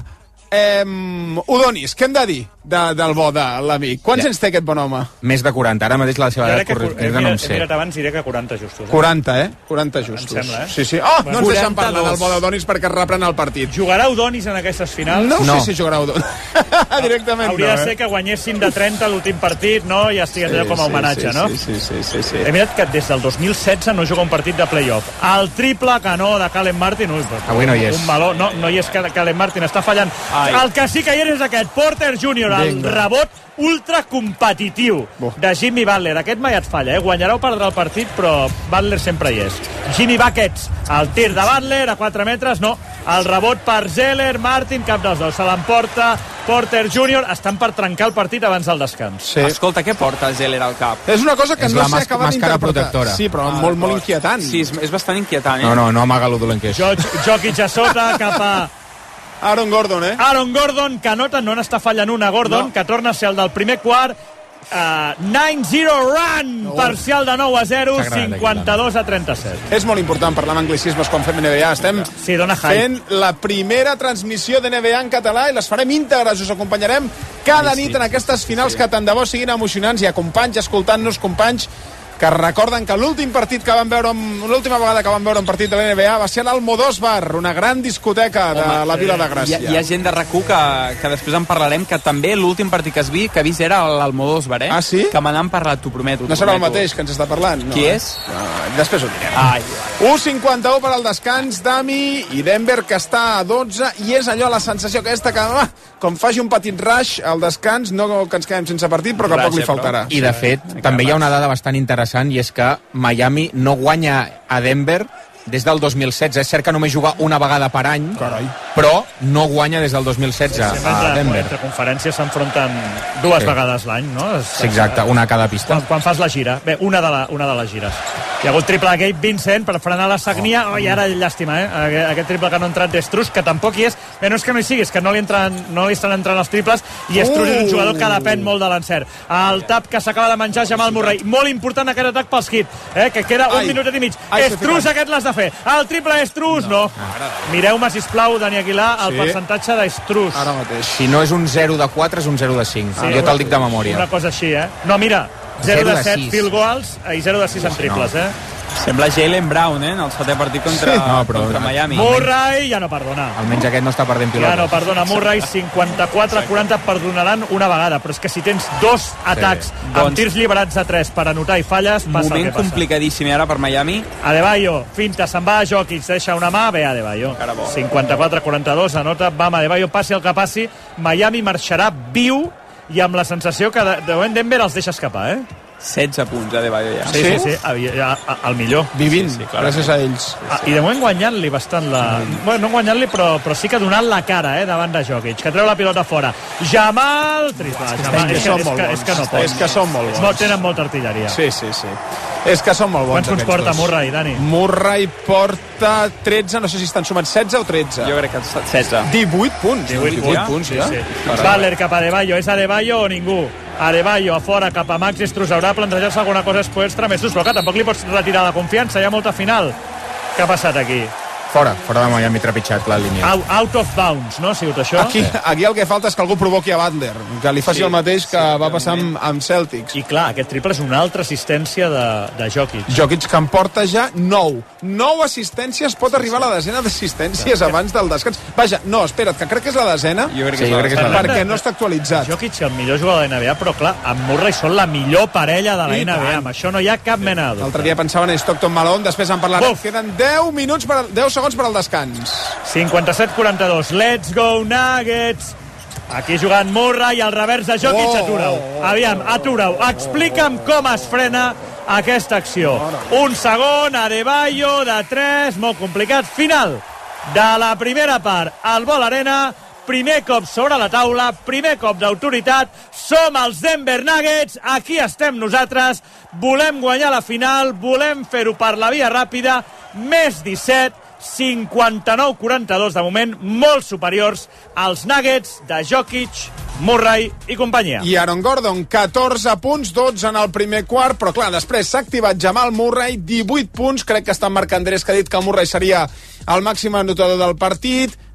Speaker 2: eh, Udonis, què hem de dir de, del bo de l'amic? Quants
Speaker 3: Ja.
Speaker 2: anys té aquest bon home?
Speaker 3: Més de quaranta, ara mateix la seva
Speaker 1: Jo
Speaker 3: edat
Speaker 1: crec que, he,
Speaker 3: correcta no
Speaker 1: mirat,
Speaker 3: em
Speaker 1: he
Speaker 3: sé.
Speaker 1: mirat abans, diré que quaranta justos. Eh?
Speaker 2: quaranta, eh? quaranta justos.
Speaker 1: Em sembla, eh?
Speaker 2: Sí, sí. Oh, no ens deixen
Speaker 4: quaranta-dos.
Speaker 2: parlar del bo d'Udonis perquè es reprèn el partit.
Speaker 1: Jugarà Udonis en aquestes finals?
Speaker 2: No,
Speaker 3: No.
Speaker 2: sé si jugarà Udonis. Directament
Speaker 1: Hauria
Speaker 2: no,
Speaker 1: de ser
Speaker 2: eh?
Speaker 1: que guanyessin de trenta l'últim partit, no? I estigués allò com a homenatge,
Speaker 2: sí,
Speaker 1: no?
Speaker 2: Sí, sí, sí, sí, sí.
Speaker 1: He mirat que des del dos mil setze no juga un partit de play-off. El triple canó de Caleb Martin... Ui, però,
Speaker 3: Avui no hi és.
Speaker 1: Un meló. No, no hi és que Caleb Martin està fallant.
Speaker 4: Ai.
Speaker 1: El que sí que hi és és aquest Porter júnior, el
Speaker 2: Vinga.
Speaker 1: rebot ultra competitiu
Speaker 2: Bo.
Speaker 1: de Jimmy Butler. Aquest mai et falla, eh? Guanyarà o perdrà el partit, però Butler sempre hi és. Jimmy Buckets, el tir de Butler a quatre metres, no. El rebot per Zeller, Martin, cap dels dos. Se l'emporta Porter júnior. Estan per trencar el partit abans del descans.
Speaker 2: Sí.
Speaker 4: Escolta, què porta Zeller al cap?
Speaker 2: És una cosa que
Speaker 3: És
Speaker 2: no
Speaker 3: la
Speaker 2: s'ha
Speaker 3: mas-
Speaker 2: acabat
Speaker 3: màscara
Speaker 2: d'interpretar.
Speaker 3: protectora.
Speaker 2: Sí, però molt, molt inquietant.
Speaker 4: Sí, és, és bastant inquietant, eh?
Speaker 3: No, no, no amaga lo dolent que és.
Speaker 1: Jo- Jokic a sota, cap a
Speaker 2: Aaron Gordon, eh?
Speaker 1: Aaron Gordon, que nota, no n'està fallant una, Gordon,
Speaker 2: No.
Speaker 1: que torna a ser el del primer quart. Uh, nine zero run,
Speaker 2: No.
Speaker 1: parcial de nou a zero,
Speaker 3: S'ha agradat
Speaker 1: cinquanta-dos a trenta-set.
Speaker 2: És molt important parlar amb anglicismes quan fem N B A. Estem
Speaker 1: Sí, dona hype.
Speaker 2: fent la primera transmissió de N B A en català i les farem íntegres. Us acompanyarem cada nit en aquestes finals que tant de bo siguin emocionants. Hi ha companys escoltant-nos, companys que recorden que l'últim partit que van veure, l'última vegada que van veure un partit de la N B A va ser l'Almodóvar, una gran discoteca de
Speaker 4: Home,
Speaker 2: la Vila de
Speaker 4: Hi
Speaker 2: Gràcia.
Speaker 4: ha, hi ha gent de RAC u que, que després en parlarem, que també l'últim partit que es vi, que he vist era l'Almodóvar, eh?
Speaker 2: Ah, sí?
Speaker 4: Que me n'han parlat, t'ho prometo.
Speaker 2: No
Speaker 4: t'ho
Speaker 2: serà el
Speaker 4: prometo.
Speaker 2: mateix que ens està parlant? No,
Speaker 4: Qui
Speaker 2: eh?
Speaker 4: és?
Speaker 2: No, després ho direm.
Speaker 4: Ai,
Speaker 2: u cinquanta-u per al descans, Dami, i Denver, que està a dotze, i és allò la sensació aquesta que, ah, com faci un petit rush al descans, no que ens quedem sense partit, però que
Speaker 4: Rush,
Speaker 2: poc li
Speaker 4: eh, però.
Speaker 2: faltarà.
Speaker 3: I, de fet, també hi ha una dada bastant interessant, i és que Miami no guanya a Denver des del dos mil setze. És cert que només juga una vegada per any,
Speaker 2: Carai.
Speaker 3: però no guanya des del dos mil setze
Speaker 1: Sempre
Speaker 3: a
Speaker 1: entre,
Speaker 3: Denver.
Speaker 1: entre conferències s'enfronten dues
Speaker 3: Sí.
Speaker 1: vegades l'any, no? És-
Speaker 3: Sí, exacte, una a cada pista.
Speaker 1: Quan, quan fas la gira. Bé, una de, la, una de les gires. Hi ha hagut triple de Gabe Vincent per frenar la sagnia. Oh, I ara, llàstima, eh? Aquest, aquest triple que no ha entrat d'Estrus, que tampoc hi és. Bé, no és que no hi sigui, és que no li, entren, no li estan entrant els triples, i Estrus
Speaker 2: Uh.
Speaker 1: és un jugador que depèn molt de l'encert. El tap que s'acaba de menjar Jamal Murray. Molt important aquest atac pels Heat, eh? Que queda un
Speaker 2: Ai.
Speaker 1: minutet i mig.
Speaker 2: Ai, s'ha
Speaker 1: Estrus,
Speaker 2: ficat.
Speaker 1: aquest l'has de fer. El triple Estrus, no. no. Mireu-me, sisplau, Dani Aguilar, el
Speaker 2: Sí.
Speaker 1: percentatge d'Estrus.
Speaker 2: Ara mateix.
Speaker 3: Si no és un zero de quatre, és un zero de cinc.
Speaker 1: Sí.
Speaker 3: Jo te'l dic de memòria.
Speaker 1: Una cosa així, eh? No, mira, zero
Speaker 3: zero
Speaker 1: de
Speaker 3: de
Speaker 1: set
Speaker 3: sis.
Speaker 1: field goals i zero de sis en triples, eh?
Speaker 4: sembla Jaylen Brown, eh? En el setè partit contra,
Speaker 3: Sí. No, però-
Speaker 4: contra Miami.
Speaker 1: Murray ja no perdona.
Speaker 3: Almenys aquest no està perdent
Speaker 1: Ja no
Speaker 3: pilotes.
Speaker 1: perdona. Murray, cinquanta-quatre a quaranta, perdonaran una vegada. Però és que si tens dos atacs amb
Speaker 4: Doncs-
Speaker 1: tirs liberats a tres per anotar i falles, passa el
Speaker 4: Moment
Speaker 1: que passa.
Speaker 4: complicadíssim ara per Miami.
Speaker 1: Adebayo, finta, se'n va a Jokic, deixa una mà, bé Adebayo.
Speaker 4: Encara bo.
Speaker 1: cinquanta-quatre a quaranta-dos, anota, vam Adebayo, passi el que passi, Miami marxarà viu i amb la sensació que de, de moment Denver els deixa escapar, eh?
Speaker 4: setze punts, ja de Bayo ja.
Speaker 1: Sí, sí, sí, sí. El millor.
Speaker 2: Vivint,
Speaker 4: Sí,
Speaker 2: sí,
Speaker 4: sí,
Speaker 2: sí,
Speaker 4: clarament.
Speaker 2: gràcies a ells.
Speaker 1: Ah, I de moment guanyant-li bastant la... Mm. Bueno, no guanyant-li, però, però sí que donant la cara, eh, davant de Jokic, que treu la pilota fora. Jamal... Triple, Jamal.
Speaker 2: és que
Speaker 1: És,
Speaker 2: són
Speaker 1: que, és,
Speaker 2: molt
Speaker 1: que,
Speaker 2: bons.
Speaker 1: és que no pot.
Speaker 2: És que són molt bons.
Speaker 1: No, tenen molta artilleria.
Speaker 2: Sí, sí, sí. És que són molt bons
Speaker 1: Quants punts
Speaker 2: aquests
Speaker 1: porta
Speaker 2: dos.
Speaker 1: Murray, Dani?
Speaker 2: Murray porta tretze, no sé si estan sumats setze o tretze.
Speaker 4: Jo crec que setze.
Speaker 2: divuit punts.
Speaker 1: divuit
Speaker 2: divuit
Speaker 1: ja?
Speaker 2: punts,
Speaker 1: Sí,
Speaker 2: ja.
Speaker 1: sí. Butler cap a Adebayo. És Adebayo o ningú? Adebayo a fora cap a Max Strus. Haurà de plantejar-se alguna cosa extra més Strus, però que tampoc li pots retirar la confiança. Hi ha molta final. Què ha passat aquí?
Speaker 3: Fora, fora de Miami, trepitjat la línia.
Speaker 1: Out, out of bounds, no? Ha sigut això?
Speaker 2: Aquí, aquí el que falta és que algú provoqui a Butler, que li faci
Speaker 4: Sí,
Speaker 2: el mateix que
Speaker 4: sí,
Speaker 2: va passar amb, amb Celtics.
Speaker 1: I clar, aquest triple és una altra assistència de, de Jokic.
Speaker 2: Jokic que en porta ja nou. Nou assistències, pot arribar a la desena d'assistències abans del descans. Vaja, no, espera't, que crec que és la desena,
Speaker 4: Jo crec que
Speaker 3: Sí,
Speaker 4: és
Speaker 3: jo crec que és la-
Speaker 2: perquè no està actualitzat.
Speaker 1: Jokic, el millor jugador de la N B A, però clar, amb Murray són la millor parella de la
Speaker 2: I
Speaker 1: N B A.
Speaker 2: tant.
Speaker 1: Amb això no hi ha cap mena de
Speaker 2: L'altre
Speaker 1: dubte.
Speaker 2: dia pensaven en Stockton Malone, després en parlarem.
Speaker 1: Uf.
Speaker 2: Queden deu minuts, per, deu segons per al descans.
Speaker 1: cinquanta-set quaranta-dos. Let's go, Nuggets! Aquí jugant Murray i al revers de Jokic,
Speaker 2: Oh,
Speaker 1: atura-ho.
Speaker 2: oh, oh,
Speaker 1: Aviam, atura-ho. Explica'm com es frena aquesta acció. Un segon, Adebayo, de tres, molt complicat. Final de la primera part. El Ball Arena, primer cop sobre la taula, primer cop d'autoritat. Som els Denver Nuggets, aquí estem nosaltres. Volem guanyar la final, volem fer-ho per la via ràpida. Més disset, cinquanta-nou quaranta-dos de moment, molt superiors als Nuggets de Jokic, Murray i companyia.
Speaker 2: I Aaron Gordon, catorze punts, dotze en el primer quart, però clar, després s'ha activat Jamal Murray, divuit punts, crec que està en Marc Andrés, que ha dit que el Murray seria el màxim anotador del partit,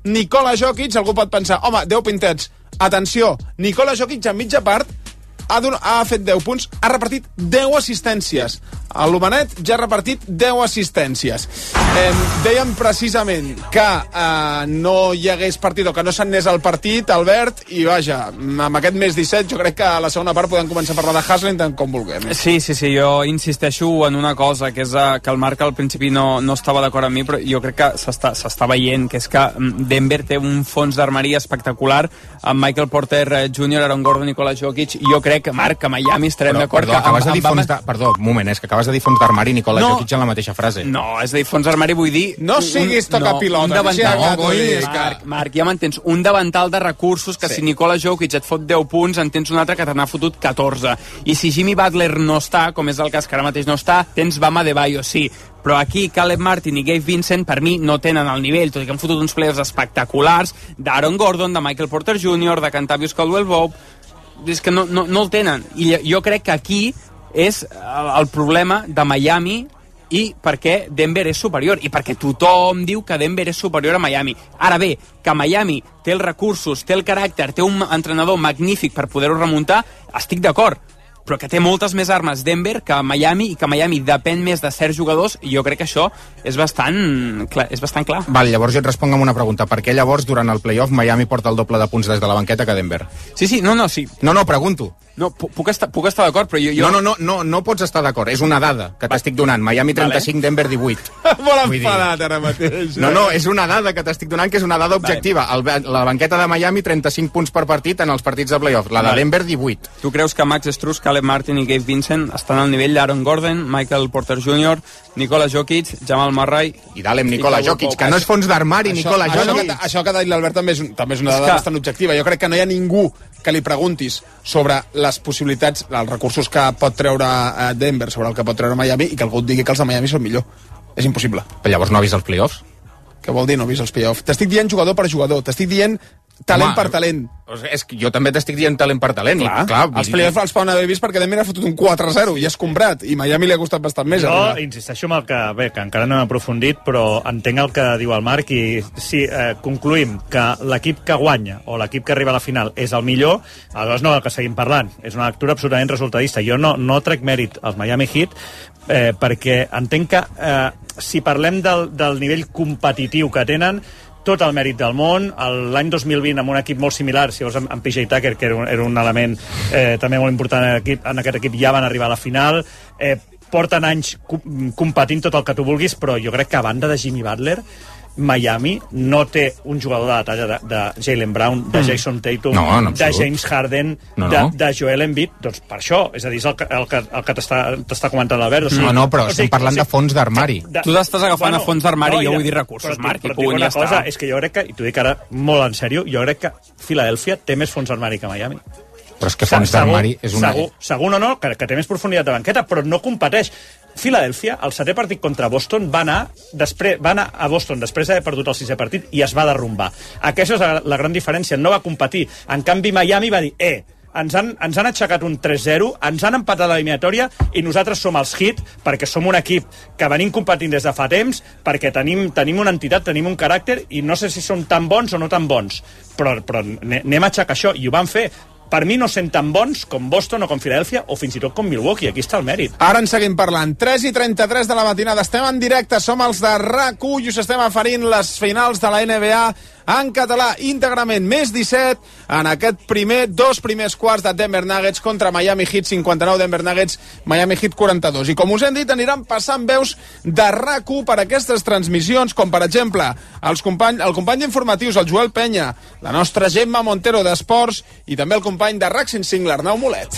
Speaker 2: Nikola Jokic. Algú pot pensar, home, deu pintets. Atenció, Nikola Jokic a mitja part ha, ha fet deu punts, ha repartit deu assistències. L'Homenet ja ha repartit deu assistències. Eh, dèiem precisament que eh, no hi hagués partit o que no s'anés al partit, Albert, i vaja, amb aquest mes disset jo crec que a la segona part podem començar a parlar de Haslem tant com vulguem.
Speaker 4: Sí, sí, sí, jo insisteixo en una cosa, que és uh, que el Marc al principi no, no estava d'acord amb mi, però jo crec que s'està veient, que és que Denver té un fons d'armeria espectacular amb Michael Porter júnior, Aaron Gordon, Nikola Jokic, i jo crec que, Marc, a Miami estarem d'acord.
Speaker 3: Perdó, acabes de dir fons
Speaker 4: amb...
Speaker 3: de... Perdó, un moment, és que acabes de dir fons d'armari i Nikola no, Jokic en la mateixa frase.
Speaker 4: No, és a dir, fons d'armari vull dir...
Speaker 2: No siguis toca no, pilota.
Speaker 4: Un davantal, no, coi, Marc, Marc, ja m'entens, un davantal de recursos que sí. Si Nikola Jokic et fot deu punts, en tens un altre que te n'ha fotut catorze. I si Jimmy Butler no està, com és el cas que ara mateix no està, tens Bam Adebayo, sí. Però aquí Caleb Martin i Gabe Vincent per mi no tenen el nivell, tot i que han fotut uns playoffs espectaculars d'Aaron Gordon, de Michael Porter júnior, de Kentavious Caldwell-Pope. És que no, no, no el tenen. I jo crec que aquí és el, el problema de Miami i perquè Denver és superior i perquè tothom diu que Denver és superior a Miami. Ara bé, que Miami té els recursos, té el caràcter, té un entrenador magnífic per poder-ho remuntar, estic d'acord, però que té moltes més armes Denver que Miami i que Miami depèn més de certs jugadors, i jo crec que això és bastant clar. És bastant clar.
Speaker 3: Val, llavors jo et responc amb una pregunta. Per què llavors durant el playoff Miami porta el doble de punts des de la banqueta que Denver?
Speaker 4: Sí, sí, no, no, sí.
Speaker 3: No, no, pregunto.
Speaker 4: No, puc estar, puc estar d'acord, però jo... jo...
Speaker 3: No, no, no, no, no pots estar d'acord. És una dada que t'estic donant. Miami trenta-cinc, vale. Denver divuit.
Speaker 2: Molt enfadat ara mateix.
Speaker 3: No, no, és una dada que t'estic donant, que és una dada objectiva. Vale. El, la banqueta de Miami, trenta-cinc punts per partit en els partits de playoff. La de vale. Denver, divuit.
Speaker 4: Tu creus que Max Strus, Caleb Martin i Gabe Vincent estan al nivell d'Aaron Gordon, Michael Porter júnior, Nikola Jokic, Jamal Murray...
Speaker 3: I dàlem Nikola Jokic, que no és fons d'armari, Nikola Jokic.
Speaker 2: Això que, això que ha dit l'Albert també és, també és una dada bastant objectiva. Jo crec que no hi ha ningú que li preguntis sobre les possibilitats, els recursos que pot treure Denver, sobre el que pot treure Miami, i que algú et digui que els de Miami són millor. És impossible.
Speaker 3: Però llavors no ha vist els playoffs?
Speaker 2: Què vol dir no ha vist els playoffs? T'estic dient jugador per jugador, t'estic dient talent Home, per talent.
Speaker 3: És que jo també t'estic dient talent per talent.
Speaker 2: Clar, i, clar els playoffs els poden haver vist perquè Denver ha fotut un quatre a zero i és comprat, i Miami li ha costat bastant més.
Speaker 1: Jo arribar. Insisteixo amb el que, bé, que encara no hem aprofundit, però entenc el que diu el Marc, i si eh, concluïm que l'equip que guanya o l'equip que arriba a la final és el millor, aleshores no el que seguim parlant. És una lectura absolutament resultadista. Jo no, no trec mèrit als Miami Heat, eh, perquè entenc que eh, si parlem del, del nivell competitiu que tenen, tot el mèrit del món. L'any dos mil vint, amb un equip molt similar, si veus amb P J Tucker, que era un, era un element eh, també molt important en, equip, en aquest equip, ja van arribar a la final. Eh, porten anys competint tot el que tu vulguis, però jo crec que a banda de Jimmy Butler, Miami no té un jugador de la talla de, de Jaylen Brown, de Jason Tatum,
Speaker 3: no, no,
Speaker 1: de James Harden,
Speaker 3: no, no.
Speaker 1: De, de Joel Embiid. Doncs per això, és a dir, és el que, el que, el que t'està comentant l'Albert. O sigui,
Speaker 3: no, no, però
Speaker 1: o
Speaker 3: estem
Speaker 1: sigui,
Speaker 3: parlant o sigui, de fons d'armari.
Speaker 4: Tu t'estàs agafant bueno, a fons d'armari, no, jo vull dir recursos,
Speaker 1: però,
Speaker 4: Marc,
Speaker 1: però,
Speaker 4: i puguin ja estar.
Speaker 1: Cosa, és que jo crec que, i t'ho dic ara molt en sèrio, jo crec que Filadèlfia té més fons d'armari que Miami.
Speaker 3: Però és que fons d'armari és una...
Speaker 1: Segur, segur no, no, que, que té més profunditat de banqueta, però no competeix. Filadèlfia, el setè partit contra Boston, va anar, després, va anar a Boston després d'haver perdut el sisè partit i es va derrumbar. Aquesta és la, la gran diferència, no va competir. En canvi, Miami va dir, eh, ens han, ens han aixecat un tres zero, ens han empatat l'eliminatòria i nosaltres som els Heat perquè som un equip que venim competint des de fa temps, perquè tenim, tenim una entitat, tenim un caràcter, i no sé si són tan bons o no tan bons, però, però anem a aixecar això, i ho van fer. Per mi no sent tan bons com Boston o com Filadèlfia o fins i tot com Milwaukee. Aquí està el mèrit.
Speaker 2: Ara en seguim parlant. tres i trenta-tres de la matinada. Estem en directe, som els de RAC u i us estem oferint les finals de la N B A en català, íntegrament. Més disset en aquest primer, dos primers quarts de Denver Nuggets contra Miami Heat, cinquanta-nou Denver Nuggets, Miami Heat quaranta-dos. I com us hem dit, aniran passant veus de RAC u per aquestes transmissions, com per exemple els company, el company d'informatius, el Joel Penya, la nostra Gemma Montero d'Esports, i també el company de RAC cent cinc, l'Arnau Molet.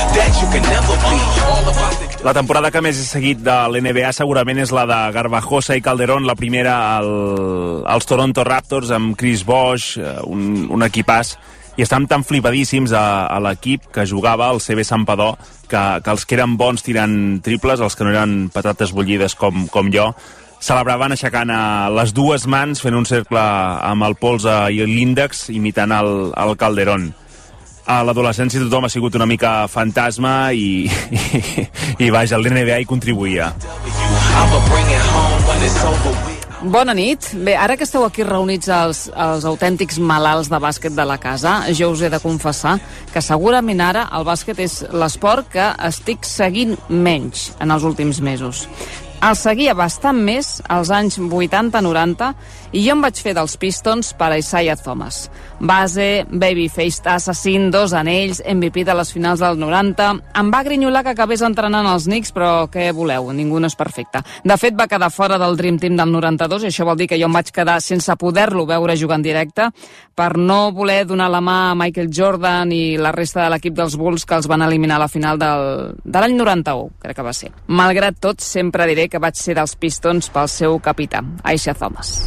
Speaker 6: La temporada que més he seguit de l'N B A segurament és la de Garbajosa i Calderón, la primera al, als Toronto Raptors amb Chris Bosh, un, un equipàs, i estàvem tan flipadíssims a, a l'equip que jugava al C B Santpedor que, que els que eren bons tirant triples, els que no eren patates bullides com, com jo, celebraven aixecant a les dues mans, fent un cercle amb el polze i l'índex, imitant el, el Calderón. A l'adolescència tothom ha sigut una mica fantasma i, i, i vaja, l'N B A hi contribuïa.
Speaker 7: Bona nit. Bé, ara que esteu aquí reunits els, els autèntics malalts de bàsquet de la casa, jo us he de confessar que segurament ara el bàsquet és l'esport que estic seguint menys en els últims mesos. El seguia bastant més als anys vuitanta noranta i jo em vaig fer dels Pistons per a Isaiah Thomas. Base, babyface assassin, dos anells, M V P de les finals del noranta. Em va grinyolar que acabés entrenant els Knicks, però què voleu? Ningú no és perfecte. De fet, va quedar fora del Dream Team del noranta-dos i això vol dir que jo em vaig quedar sense poder-lo veure jugar en directe per no voler donar la mà a Michael Jordan i la resta de l'equip dels Bulls que els van eliminar a la final del, de l'any noranta-u, crec que va ser. Malgrat tot, sempre diré que vaig ser dels Pistons pel seu capità, Isaiah Thomas.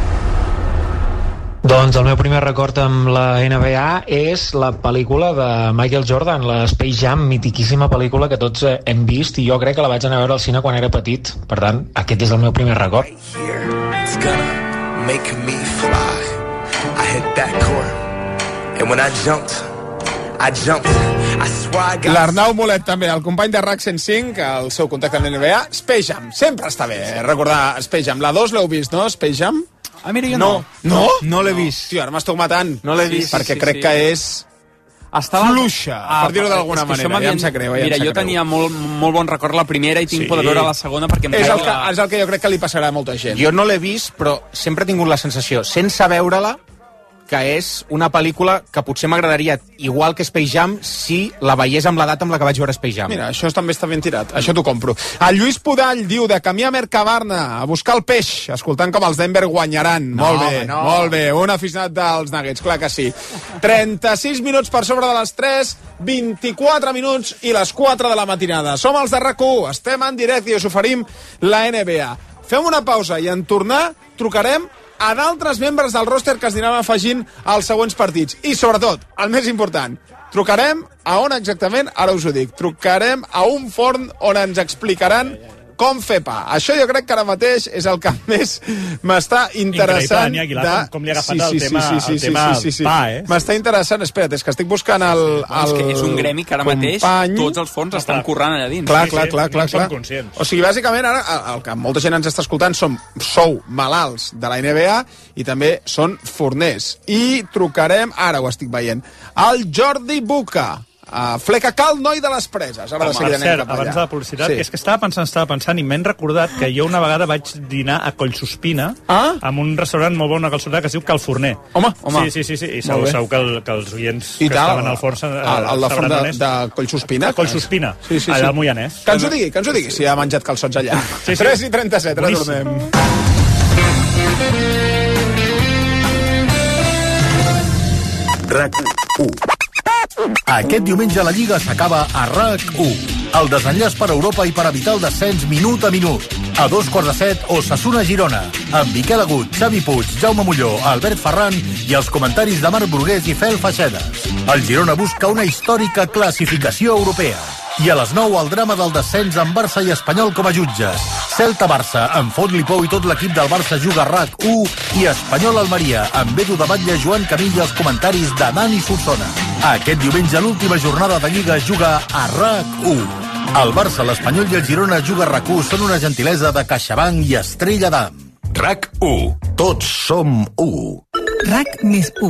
Speaker 8: Doncs el meu primer record amb la N B A és la pel·lícula de Michael Jordan, la Space Jam, mitiquíssima pel·lícula que tots hem vist i jo crec que la vaig anar a veure al cine quan era petit. Per tant, aquest és el meu primer record. It's gonna make me fly. I hit that court. And when I jumped, I jumped. I swear I got...
Speaker 2: L'Arnau Molet també, el company de RAC cent cinc, el seu contacte amb la N B A. Space Jam, sempre està bé recordar Space Jam. La dos l'heu vist, no, Space Jam?
Speaker 3: Ah, mira, jo no.
Speaker 2: No?
Speaker 3: No l'he vist.
Speaker 2: Tio, ara m'esteu matant.
Speaker 3: No l'he vist.
Speaker 2: Perquè
Speaker 3: sí,
Speaker 2: crec
Speaker 3: sí.
Speaker 2: que és
Speaker 3: Estava...
Speaker 2: fluixa, ah, per dir-ho d'alguna manera. Ja em sap greu, ja
Speaker 4: Mira,
Speaker 2: em sap
Speaker 4: jo
Speaker 2: greu.
Speaker 4: tenia molt, molt bon record la primera i tinc
Speaker 2: Sí.
Speaker 4: por de veure la segona perquè em
Speaker 2: És el,
Speaker 4: treu
Speaker 2: que,
Speaker 4: la...
Speaker 2: és el que jo crec que li passarà a molta gent.
Speaker 3: Jo no l'he vist, però sempre he tingut la sensació, sense veure-la, que és una pel·lícula que potser m'agradaria igual que Space Jam si la veiés amb l'edat amb la que vaig veure Space Jam.
Speaker 2: Mira, això també està ben tirat, això t'ho compro. El Lluís Podall diu de camí a Mercabarna a buscar el peix, escoltant com els Denver guanyaran.
Speaker 3: No,
Speaker 2: molt bé,
Speaker 3: no.
Speaker 2: molt bé. Un aficionat dels Nuggets, clar que sí. trenta-sis minuts per sobre de les tres, vint-i-quatre minuts i les quatre de la matinada. Som els de RAC u, estem en directe i us oferim la N B A. Fem una pausa i en tornar trucarem a d'altres membres del roster que es aniran afegint als següents partits. I, sobretot, el més important, trucarem a on exactament, ara us ho dic, trucarem a un forn on ens explicaran com fer pa. Això jo crec que ara mateix és el que més m'està interessant.
Speaker 1: Increïble, Aguilar,
Speaker 2: de...
Speaker 1: com, com li ha agafat el tema, el tema pa, eh?
Speaker 2: M'està interessant, espera't, és que estic buscant el... el...
Speaker 4: És que és un gremi que ara mateix
Speaker 2: company.
Speaker 4: tots els fons estan currant allà dins.
Speaker 2: Clar,
Speaker 1: Sí,
Speaker 2: clar,
Speaker 1: sí,
Speaker 2: clar,
Speaker 1: no
Speaker 2: clar,
Speaker 1: en som
Speaker 2: clar.
Speaker 1: conscients.
Speaker 2: O sigui, bàsicament, ara, el, el que molta gent ens està escoltant som, sou malalts de la N B A i també són forners. I trucarem, ara ho estic veient, al Jordi Buca. Uh, fleca cal, noi de les preses. Ara de seguida anem
Speaker 1: Cert,
Speaker 2: cap allà.
Speaker 1: abans de la publicitat,
Speaker 2: Sí.
Speaker 1: sí. és que estava pensant, estava pensant i m'he recordat que jo una vegada vaig dinar a Collsospina
Speaker 2: Ah?
Speaker 1: amb un restaurant molt bo, una calçotada que es diu Cal Forner.
Speaker 2: Home, home.
Speaker 1: Sí, sí, sí, sí. i
Speaker 2: Molt
Speaker 1: segur,
Speaker 2: bé.
Speaker 1: segur que, el, que els oients
Speaker 2: I
Speaker 1: que
Speaker 2: tal,
Speaker 1: estaven al forn
Speaker 2: el, el de forn de, de Collsospina.
Speaker 1: Collsospina,
Speaker 2: Sí, sí, sí.
Speaker 1: allà al Moianès.
Speaker 2: Que ens ho digui, que ens ho digui, si ha menjat calçots allà.
Speaker 1: Sí, sí.
Speaker 2: tres i trenta-set, ara
Speaker 1: Boníssim.
Speaker 2: tornem.
Speaker 9: RAC u. Aquest diumenge la Lliga s'acaba a RAC u. El desenllaç per Europa i per evitar el descens minut a minut. A dos quarts de set, Osasuna Girona. Amb Miquel Agut, Xavi Puig, Jaume Molló, Albert Ferran i els comentaris de Marc Brugués i Fel Feixedes. El Girona busca una històrica classificació europea. I a les nou el drama del descens amb Barça i Espanyol com a jutges. Celta-Barça, amb Font Lipou i tot l'equip del Barça juga a RAC u i Espanyol-Almeria, amb Edu de Batlle, Joan Camil i els comentaris de Dani Solsona. Aquest diumenge l'última jornada de Lliga juga a RAC u. El Barça, l'Espanyol i el Girona juga a RAC u són una gentilesa de CaixaBank i Estrella d'Am. RAC u. Tots som u.
Speaker 10: RAC més u.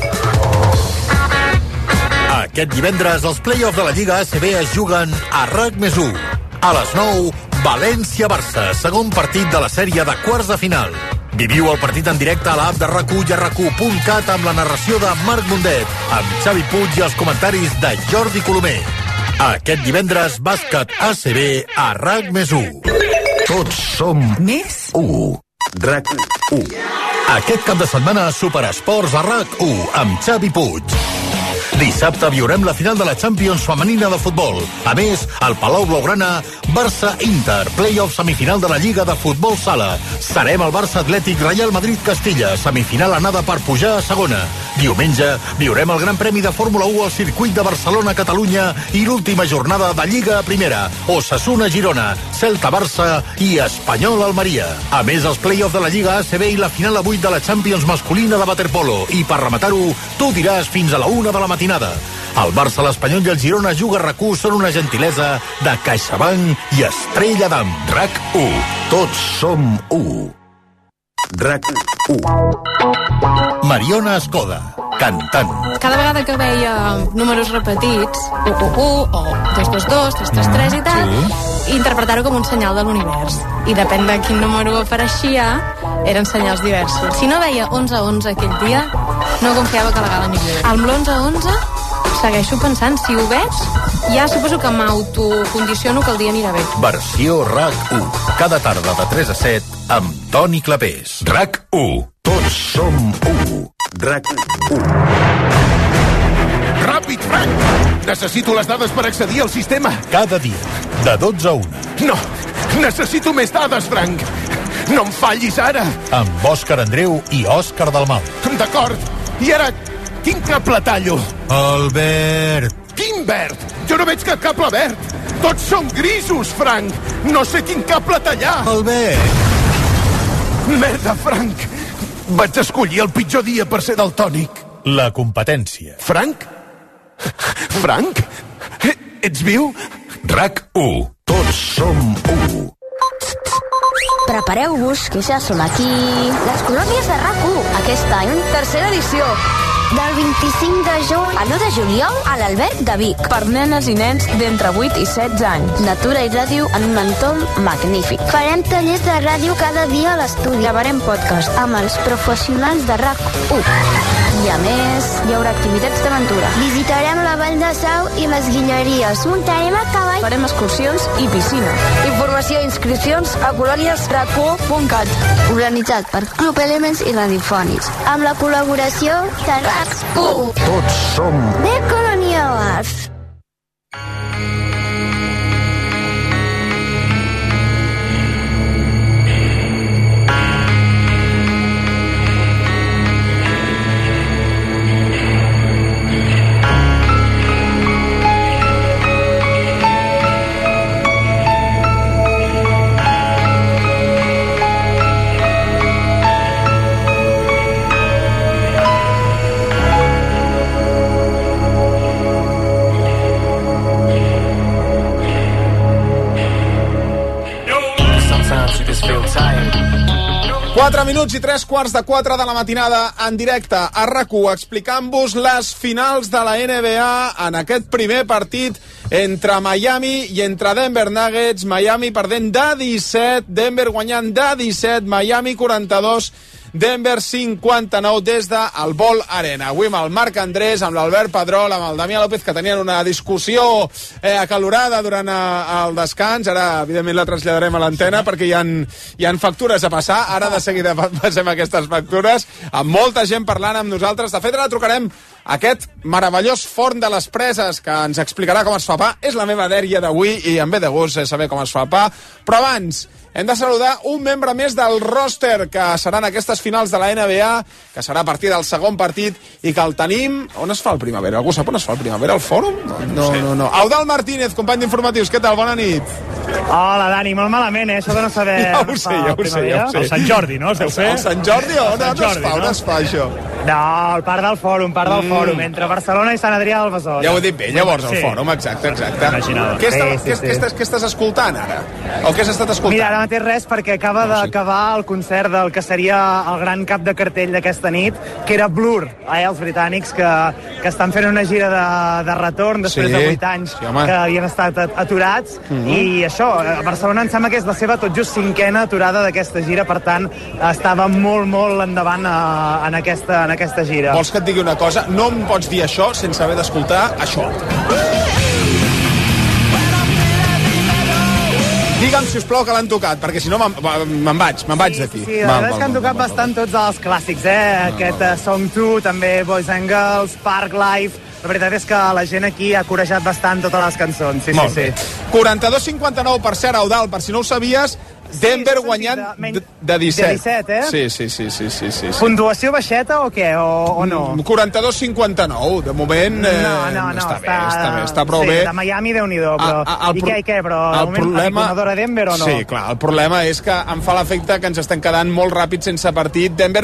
Speaker 9: Aquest divendres els play-offs de la Lliga A C B es juguen a RAC més u. A les nou, València-Barça, segon partit de la sèrie de quarts de final. Viviu el partit en directe a l'app de RAC u i a rac u punt cat amb la narració de Marc Mundet, amb Xavi Puig i els comentaris de Jordi Colomer. Aquest divendres, bàsquet A C B a RAC més u. Tots som
Speaker 10: Més
Speaker 9: u. RAC u. Aquest cap de setmana, Superesports a RAC u amb Xavi Puig. Dissabte viurem la final de la Champions femenina de futbol. A més, al Palau Blaugrana, Barça-Inter, play-off semifinal de la Lliga de Futbol Sala. Serem el Barça Atlètic Real Madrid-Castilla, semifinal anada per pujar a segona. Diumenge viurem el Gran Premi de Fórmula u al circuit de Barcelona-Catalunya i l'última jornada de Lliga a Primera, Osasuna-Girona, Celta-Barça i Espanyol-Almeria. A més, els play-off de la Lliga A C B i la final a vuit de la Champions masculina de waterpolo. I per rematar-ho, tu diràs fins a la una de la matinada. El Barça, l'Espanyol i el Girona juga a RAC u són una gentilesa de CaixaBank i Estrella d'Am. RAC u. Tots som u. RAC u. Mariona Escoda, cantant.
Speaker 11: Cada vegada que veia números repetits, u u u o dos dos dos, tres tres tres i tal, sí. interpretar-ho com un senyal de l'univers. I depèn de quin número apareixia, eren senyals diversos. Si no veia onze onze aquell dia, no confiava que la gala aniria. Amb l'onze onze segueixo pensant, si ho veig, ja suposo que m'autocondiciono que el dia anirà bé.
Speaker 9: Versió RAC u. Cada tarda de tres a set amb Toni Clapés. RAC u. Tots som u. RAC u.
Speaker 12: Ràpid, Frank! Necessito les dades per accedir al sistema.
Speaker 9: Cada dia, de dotze a una.
Speaker 12: No! Necessito més dades, Frank! No em fallis ara!
Speaker 9: Amb Òscar Andreu i Òscar Dalmau.
Speaker 12: D'acord. I ara, quin cable tallo?
Speaker 9: El verd.
Speaker 12: Quin verd? Jo no veig cap cable verd. Tots són grisos, Frank. No sé quin cable tallar.
Speaker 9: El verd.
Speaker 12: Merda, Frank. Vaig escollir el pitjor dia per ser daltònic.
Speaker 9: La competència.
Speaker 12: Frank? Frank? Ets viu?
Speaker 9: RAC u. Tots som u.
Speaker 13: Prepareu-vos, que ja som aquí. Les colònies de RAC u, aquest any, tercera edició. Del vint-i-cinc de juny al nou de juliol a l'Alberg de Vic. Per nenes i nens d'entre vuit i setze anys. Natura i ràdio en un entorn magnífic.
Speaker 14: Farem tallers de ràdio cada dia a l'estudi.
Speaker 13: Gravarem podcast
Speaker 14: amb els professionals de RAC u.
Speaker 13: I a més, hi haurà activitats d'aventura.
Speaker 14: Visitarem la Vall de Sau i les Guilleries.
Speaker 13: Muntarem a cavall. Farem excursions i piscina.
Speaker 14: Informació i inscripcions a colònies rac u punt cat. Organitzat per Club Elements i Radiofònics. Amb la col·laboració de RAC u.
Speaker 9: Tots som
Speaker 14: de colonials.
Speaker 2: quatre minuts i tres quarts de quatre de la matinada en directe a RAC u, explicant-vos les finals de la N B A en aquest primer partit entre Miami i entre Denver Nuggets. Miami perdent de disset, Denver guanyant de disset, Miami quaranta-dos, Denver cinquanta-nou des del Ball Arena. Avui amb el Marc Andrés, amb l'Albert Pedrol, amb el Damià López, que tenien una discussió eh, acalorada durant eh, el descans. Ara, evidentment, la traslladarem a l'antena perquè hi ha, hi ha factures a passar. Ara de seguida passem aquestes factures, amb molta gent parlant amb nosaltres. De fet, ara trucarem aquest meravellós forn de les preses que ens explicarà com es fa pa. És la meva dèria d'avui i em ve de gust saber com es fa pa. Però abans hem de saludar un membre més del roster que seran aquestes finals de la N B A, que serà a partir del segon partit i que el tenim... On es fa el Primavera? Algú sap on es fa el Primavera? Al Fòrum? No, no, no. Eudald Martínez, company d'informatius, què tal? Bona nit.
Speaker 15: Hola, Dani, molt malament, eh? Això de no saber...
Speaker 2: Ja ho sé, ja ho sé, ja ho sé.
Speaker 1: El Sant Jordi, no? Es deu fer?
Speaker 2: El Sant Jordi? On, on es fa? On es fa, això?
Speaker 15: No, el parc del Fòrum, parc del Fòrum, entre Barcelona i Sant Adrià del Besòs.
Speaker 2: Ja ho he dit bé, llavors, el Fòrum, exacte, exacte. Què estàs escoltant, ara? O què has estat escoltant?
Speaker 15: Mira, ara mateix res, perquè acaba d'acabar el concert del que seria el gran cap de cartell d'aquesta nit, que era Blur, eh, els britànics, que, que estan fent una gira de, de retorn després sí, de vuit anys sí, que havien estat aturats, mm-hmm. i això, a Barcelona em sembla que és la seva tot just cinquena aturada d'aquesta gira, per tant, estava molt, molt endavant a, en, aquesta, en aquesta gira.
Speaker 2: Vols que et digui una cosa? No em pots dir això sense haver d'escoltar això. Digue'm, sisplau, que l'han tocat, perquè si no me'n vaig, me'n vaig d'aquí.
Speaker 15: Sí, sí, la veritat és que han tocat bastant tots els clàssics, eh? Aquest uh, Song two, també Boys and Girls, Park Life... La veritat és que la gent aquí ha corejat bastant totes les cançons. Sí,
Speaker 2: Molt
Speaker 15: sí,
Speaker 2: bé.
Speaker 15: sí.
Speaker 2: quaranta-dos cinquanta-nou, per cert, Eudald, per si no ho sabies, Denver sí, guanyant de, de disset.
Speaker 15: De disset, eh?
Speaker 2: Sí, sí, sí, sí, sí, sí.
Speaker 15: Puntuació baixeta o què? O, o no?
Speaker 2: quaranta-dos cinquanta-nou, de moment eh,
Speaker 15: no, no, no,
Speaker 2: està,
Speaker 15: està,
Speaker 2: bé, està bé, està prou
Speaker 15: sí,
Speaker 2: bé.
Speaker 15: De Miami, Déu-n'hi-do, però... A, a, I què, i què? Però de moment, problema... a Denver o no?
Speaker 2: Sí, clar, el problema és que em fa l'efecte que ens estem quedant molt ràpid sense partit. Denver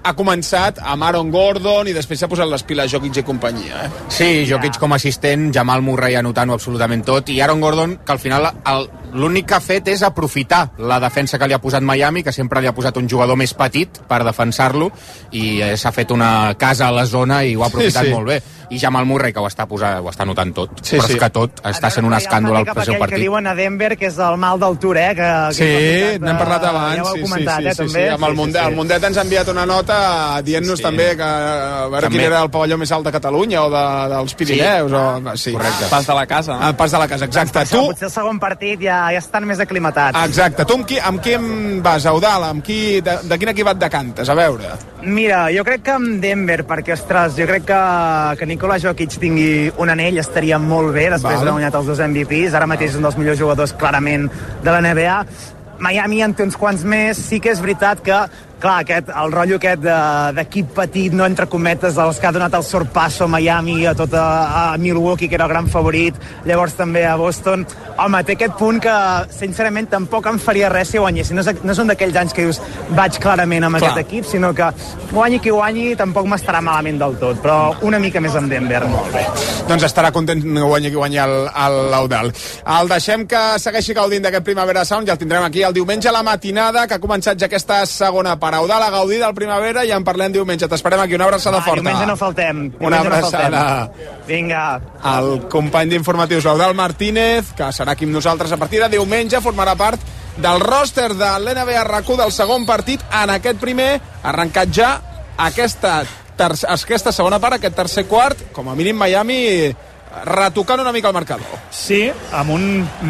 Speaker 2: ha començat amb Aaron Gordon i després s'ha posat les piles Jokic i companyia. Eh?
Speaker 3: Sí, Jokic com a assistent, Jamal Murray anotant-ho absolutament tot, i Aaron Gordon, que al final el, l'únic que ha fet és aprofitar la defensa que li ha posat Miami, que sempre li ha posat un jugador més petit per defensar-lo, i eh, s'ha fet una casa a la zona i ho ha aprofitat sí, sí. molt bé. I Jamal Murray, que ho està, posant, ho està notant tot, sí, però és sí. que tot està sent un escàndol al seu partit.
Speaker 15: Que diuen a Denver que és el mal del Tour, eh? Que, que
Speaker 2: sí, n'hem parlat abans.
Speaker 15: Ja ho heu comentat,
Speaker 2: sí, sí,
Speaker 15: eh,
Speaker 2: sí,
Speaker 15: també.
Speaker 2: Sí, amb el Mundet, sí, sí. el Mundet ens ha enviat una nota dient-nos sí. també que a veure també. Quin era el pavelló més alt de Catalunya o de, dels Pirineus. Sí. O, sí.
Speaker 4: Correcte. Pas de la casa.
Speaker 2: El pas de la casa, exacte.
Speaker 15: Tu... Potser el segon partit ja, ja estan més aclimatats.
Speaker 2: Exacte. Tu amb qui, amb qui em vas, Eudal? Amb qui, de, de quin equip et decantes? A veure.
Speaker 15: Mira, jo crec que amb Denver, perquè, ostres, jo crec que, que Nikola Jokic tingui un anell estaria molt bé després d'haver guanyat els dos M V Ps. Ara mateix és un dels millors jugadors clarament de la N B A. Miami en té uns quants més. Sí que és veritat que clar, aquest, el rotllo aquest d'equip petit, no entre cometes, els que ha donat el sorpasso a Miami, a tot a, a Milwaukee, que era el gran favorit, llavors també a Boston. Home, té aquest punt que, sincerament, tampoc em faria res si guanyessin. No, és, no són d'aquells anys que dius, vaig clarament amb clar. Aquest equip, sinó que guanyi qui guanyi, tampoc m'estarà malament del tot, però una mica més amb Denver. Molt bé.
Speaker 2: Doncs estarà content que guanyi qui guanyi l'Eudal. El deixem que segueixi gaudint d'aquest Primavera Sound, ja el tindrem aquí el diumenge a la matinada, que ha començat ja aquesta segona part. Eudal, a gaudir del Primavera i en parlem diumenge. T'esperem aquí. Una abraçada
Speaker 15: Va,
Speaker 2: forta.
Speaker 15: Diumenge no faltem. Diumenge
Speaker 2: Una abraçada.
Speaker 15: No faltem. Vinga.
Speaker 2: El company d'informatius, Eudal Martínez, que serà aquí amb nosaltres a partir de diumenge, formarà part del ròster de l'N B A RAC u del segon partit en aquest primer, arrencat ja aquesta, terc- aquesta segona part, aquest tercer quart, com a mínim Miami retocant una mica el marcador.
Speaker 1: Sí, amb un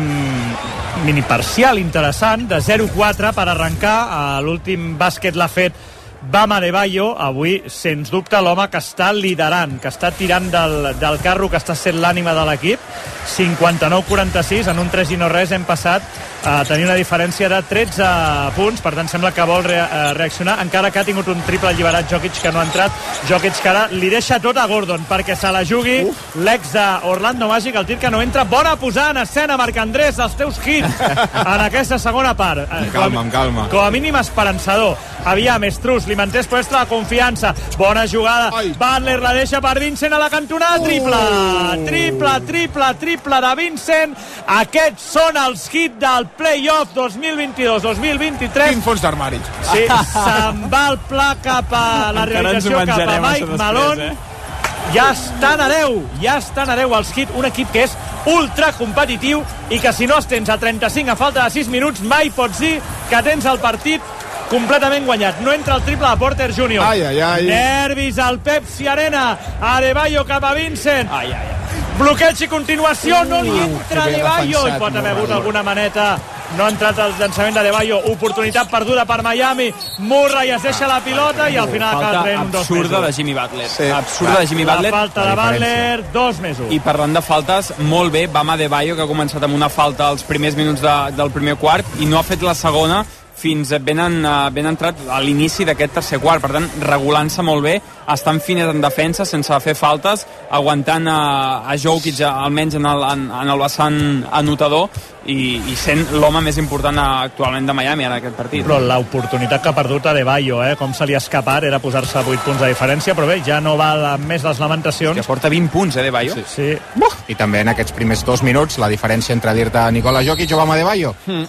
Speaker 1: mm, mini parcial interessant de zero quatre per arrencar. A l'últim bàsquet l'ha fet Bam Adebayo, avui, sens dubte, l'home que està liderant, que està tirant del, del carro, que està sent l'ànima de l'equip. cinquanta-nou quaranta-sis, en un tres i no res hem passat a tenir una diferència de tretze punts, per tant sembla que vol re, reaccionar, encara que ha tingut un triple alliberat Jokic que no ha entrat. Jokic que ara li deixa tot a Gordon perquè se la jugui. Uf. L'ex d'Orlando Magic, el tir que no entra. Bona posada en escena, Marc Andrés, els teus hits en aquesta segona part.
Speaker 3: Amb calma, amb calma.
Speaker 1: Com a mínim esperançador. Aviam, Estrus, li mantés per la confiança. Bona jugada. Ai. Butler la deixa per Vincent a la cantonada. Triple! Uh. Triple, triple, triple de Vincent. Aquests són els hits del playoff dos mil vint-i-dos dos mil vint-i-tres.
Speaker 2: Quin fons d'armari.
Speaker 1: Sí, se'n va el pla cap a la realització, cap a Mike Malone. Eh? Ja estan a deu, ja estan a deu els hits, un equip que és ultra competitiu i que si no els tens a trenta-cinc a falta de sis minuts mai pots dir que tens el partit completament guanyat. No entra el triple de Porter júnior
Speaker 2: Ai, ai, ai.
Speaker 1: Nervis al Pepsi Arena. Adebayo cap a Vincent. Ai, ai, ai. Bloqueig i continuació, no li entra uh, Adebayo. Hi pot haver hagut alguna maneta. No ha entrat el llançament d'Adebayo. Oportunitat perduda per Miami. Murray es deixa la pilota i al final acaba traient un dos mesos.
Speaker 4: Absurda de Jimmy Butler. Sí. Absurda de Jimmy Butler.
Speaker 1: La falta de Butler, dos mesos.
Speaker 4: I parlant de faltes, molt bé, Bam Adebayo, que ha començat amb una falta als primers minuts de, del primer quart i no ha fet la segona fins ben, en, ben entrat a l'inici d'aquest tercer quart, per tant, regulant-se molt bé, estan fines en defensa, sense fer faltes, aguantant a, a Jokic almenys en el, en, en el vessant anotador i, i sent l'home més important actualment de Miami en aquest partit.
Speaker 1: Però l'oportunitat que ha perdut Adebayo, eh? Com se li ha escapat, era posar-se a vuit punts de diferència, però bé, ja no val amb més les lamentacions.
Speaker 4: Que porta vint punts, eh, Adebayo?
Speaker 1: Sí. sí.
Speaker 3: I també en aquests primers dos minuts, la diferència entre dir-te Nikola Jokic o Bam Adebayo. Mm.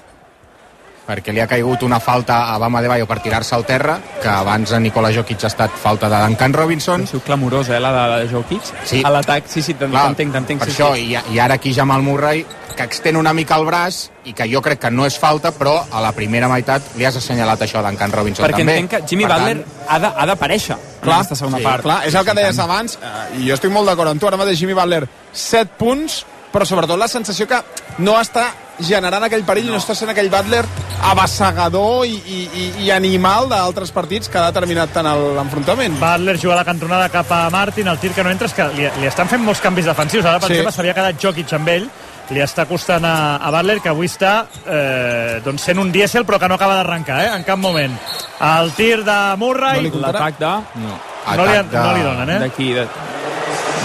Speaker 3: Perquè li ha caigut una falta a Bam Adebayo per tirar-se al terra, que abans a Nikola Jokic ha estat falta de Duncan Robinson.
Speaker 4: Ha sigut clamorosa, eh, la de Jokic.
Speaker 3: Sí.
Speaker 4: A l'atac, sí, sí, t'entenc, t'entenc.
Speaker 3: Per
Speaker 4: sí,
Speaker 3: això,
Speaker 4: sí.
Speaker 3: I, i ara aquí Jamal Murray, que extén una mica el braç, i que jo crec que no és falta, però a la primera meitat li has assenyalat això a Duncan Robinson
Speaker 4: Perquè
Speaker 3: també.
Speaker 4: Perquè entenc que Jimmy per Butler tant... ha, de, ha d'aparèixer en aquesta segona
Speaker 2: sí,
Speaker 4: part.
Speaker 2: Clar, és el que deies abans, i jo estic molt d'acord amb tu, ara mateix Jimmy Butler, set punts, però sobretot la sensació que no està generant aquell perill, no, no està sent aquell Butler abassegador i, i, i animal d'altres partits que ha determinat tant l'enfrontament.
Speaker 1: Butler juga a la cantonada cap a Martin, el tir que no entra, és que li, li estan fent molts canvis defensius. Ara, per sí. exemple, s'havia quedat Jokic amb ell, li està costant a, a Butler, que avui està eh, doncs sent un dièsel, però que no acaba d'arrencar, eh, en cap moment. El tir de Murray...
Speaker 4: No l'atac de...
Speaker 1: No, no, li, de... no li donen, eh?
Speaker 4: D'aquí, de...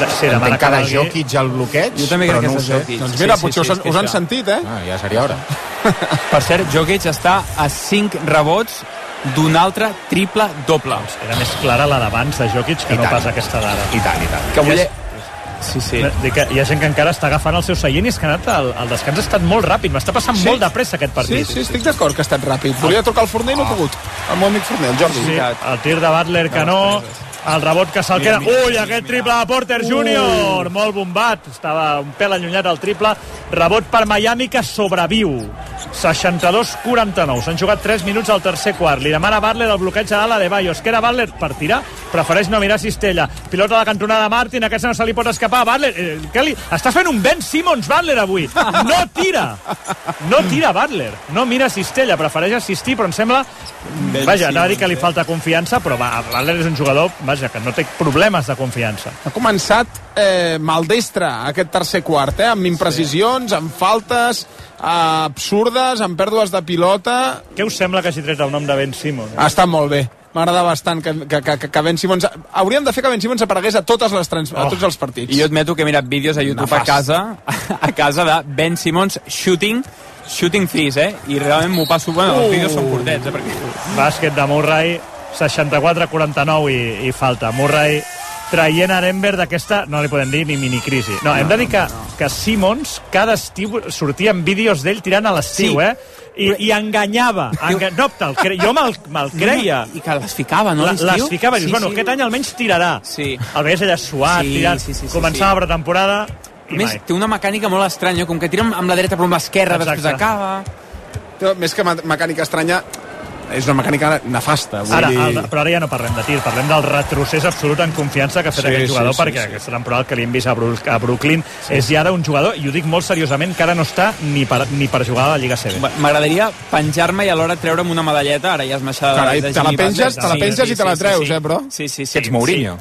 Speaker 1: Sí,
Speaker 3: entenc que de Jokic al bloqueig,
Speaker 4: jo també crec
Speaker 3: però
Speaker 4: que
Speaker 3: no
Speaker 4: és
Speaker 3: ho sé.
Speaker 4: Jokic.
Speaker 2: Doncs mira,
Speaker 4: sí, sí,
Speaker 2: potser
Speaker 4: sí,
Speaker 2: us, han, us han sentit, eh?
Speaker 3: Ah, ja seria hora.
Speaker 4: Per cert, Jokic està a cinc rebots d'un altre triple-doble.
Speaker 1: Era més clara la d'abans de Jokic que
Speaker 3: I
Speaker 1: no
Speaker 3: tant.
Speaker 1: pas aquesta d'ara.
Speaker 3: I tant, i tant.
Speaker 4: Que vull...
Speaker 1: És-
Speaker 4: Sí, sí.
Speaker 1: Dic que hi ha gent que encara està agafant el seu seient i és que ha anat el, el descans ha estat molt ràpid, m'està passant
Speaker 2: Sí.
Speaker 1: molt de pressa aquest
Speaker 2: Sí,
Speaker 1: partit.
Speaker 2: sí, estic d'acord que ha estat ràpid. Volia trucar al Forner i no he pogut. El meu amic Forner, el Jordi.
Speaker 1: Sí, el tir de Butler que no, el rebot que se'l queda. Ui, aquest triple de Porter júnior Molt bombat, estava un pèl allunyat el triple. Rebot per Miami que sobreviu. seixanta-dos quaranta-nou. S'han jugat tres minuts al tercer quart. Li demana Butler el bloqueig a l'ala de Bayo. Es queda Butler per tirar. Prefereix no mirar Cistella. Pilota a la cantonada de Martin. Aquest no se li pot escapar. Butler, eh, què li... Està fent un Ben Simmons Butler avui. No tira. No tira Butler. No mira Cistella. Prefereix assistir, però em sembla... Ben vaja, anava a dir que li falta confiança, però va, Butler és un jugador, vaja, que no té problemes de confiança.
Speaker 2: Ha començat eh, maldestre aquest tercer quart, eh? Amb imprecisions, amb faltes eh, absurdes, amb pèrdues de pilota.
Speaker 1: Què us sembla que hagi tret el nom de Ben Simmons?
Speaker 2: Ha estat molt bé. M'agrada bastant que, que, que, que Ben Simmons... Hauríem de fer que Ben Simmons aparegués a, totes les trans... oh. a tots els partits.
Speaker 4: I jo admeto que he mirat vídeos a YouTube
Speaker 2: Nefast.
Speaker 4: a casa, a casa de Ben Simmons shooting shooting threes, eh? I realment m'ho passo... Bueno, els
Speaker 1: Uh.
Speaker 4: vídeos són curtets, eh? Perquè...
Speaker 1: Bàsquet de Murray, seixanta-quatre quaranta-nou i, i falta. Murray traient a Denver d'aquesta, no li podem dir ni minicrisi. No, hem de dir que, que Simmons cada estiu sortia en vídeos d'ell tirant a l'estiu,
Speaker 4: Sí.
Speaker 1: eh? I, i enganyava. Enga... No, te'l cre... jo me'l me creia.
Speaker 4: I que les ficava, no,
Speaker 1: La,
Speaker 4: l'estiu?
Speaker 1: les ficava, i dius,
Speaker 4: Sí,
Speaker 1: bueno,
Speaker 4: sí.
Speaker 1: aquest any almenys tirarà.
Speaker 4: Sí.
Speaker 1: El veies allà suat,
Speaker 4: Sí,
Speaker 1: tirant.
Speaker 4: sí, sí, sí,
Speaker 1: Començava
Speaker 4: sí.
Speaker 1: la pretemporada i
Speaker 4: A més,
Speaker 1: mai.
Speaker 4: té una mecànica molt estranya, com que tira amb la dreta però amb l'esquerra, després
Speaker 1: Exacte.
Speaker 4: acaba...
Speaker 2: Però, més que mecànica estranya, és una mecànica nefasta. Vull
Speaker 1: Ara,
Speaker 2: dir...
Speaker 1: el, però ara ja no parlem de tir, parlem del retrocés absolut en confiança que ha fet
Speaker 2: Sí,
Speaker 1: aquest jugador,
Speaker 2: sí, sí,
Speaker 1: perquè
Speaker 2: sí.
Speaker 1: aquesta temporada que li hem vist a, Bru a Brooklyn sí. és ja d'un jugador, i ho dic molt seriosament, que ara no està ni per, ni per jugar a la Lliga C B.
Speaker 4: M'agradaria penjar-me i alhora treure'm una medalleta, ara ja és maixada...
Speaker 2: Carai,
Speaker 4: de
Speaker 2: te la
Speaker 4: Jimmy
Speaker 2: penges,
Speaker 4: Butler.
Speaker 2: te la penges
Speaker 4: Sí,
Speaker 2: i te la
Speaker 4: sí,
Speaker 2: treus,
Speaker 4: sí,
Speaker 2: eh, bro?
Speaker 4: Sí, sí, sí.
Speaker 3: Que ets Mourinho.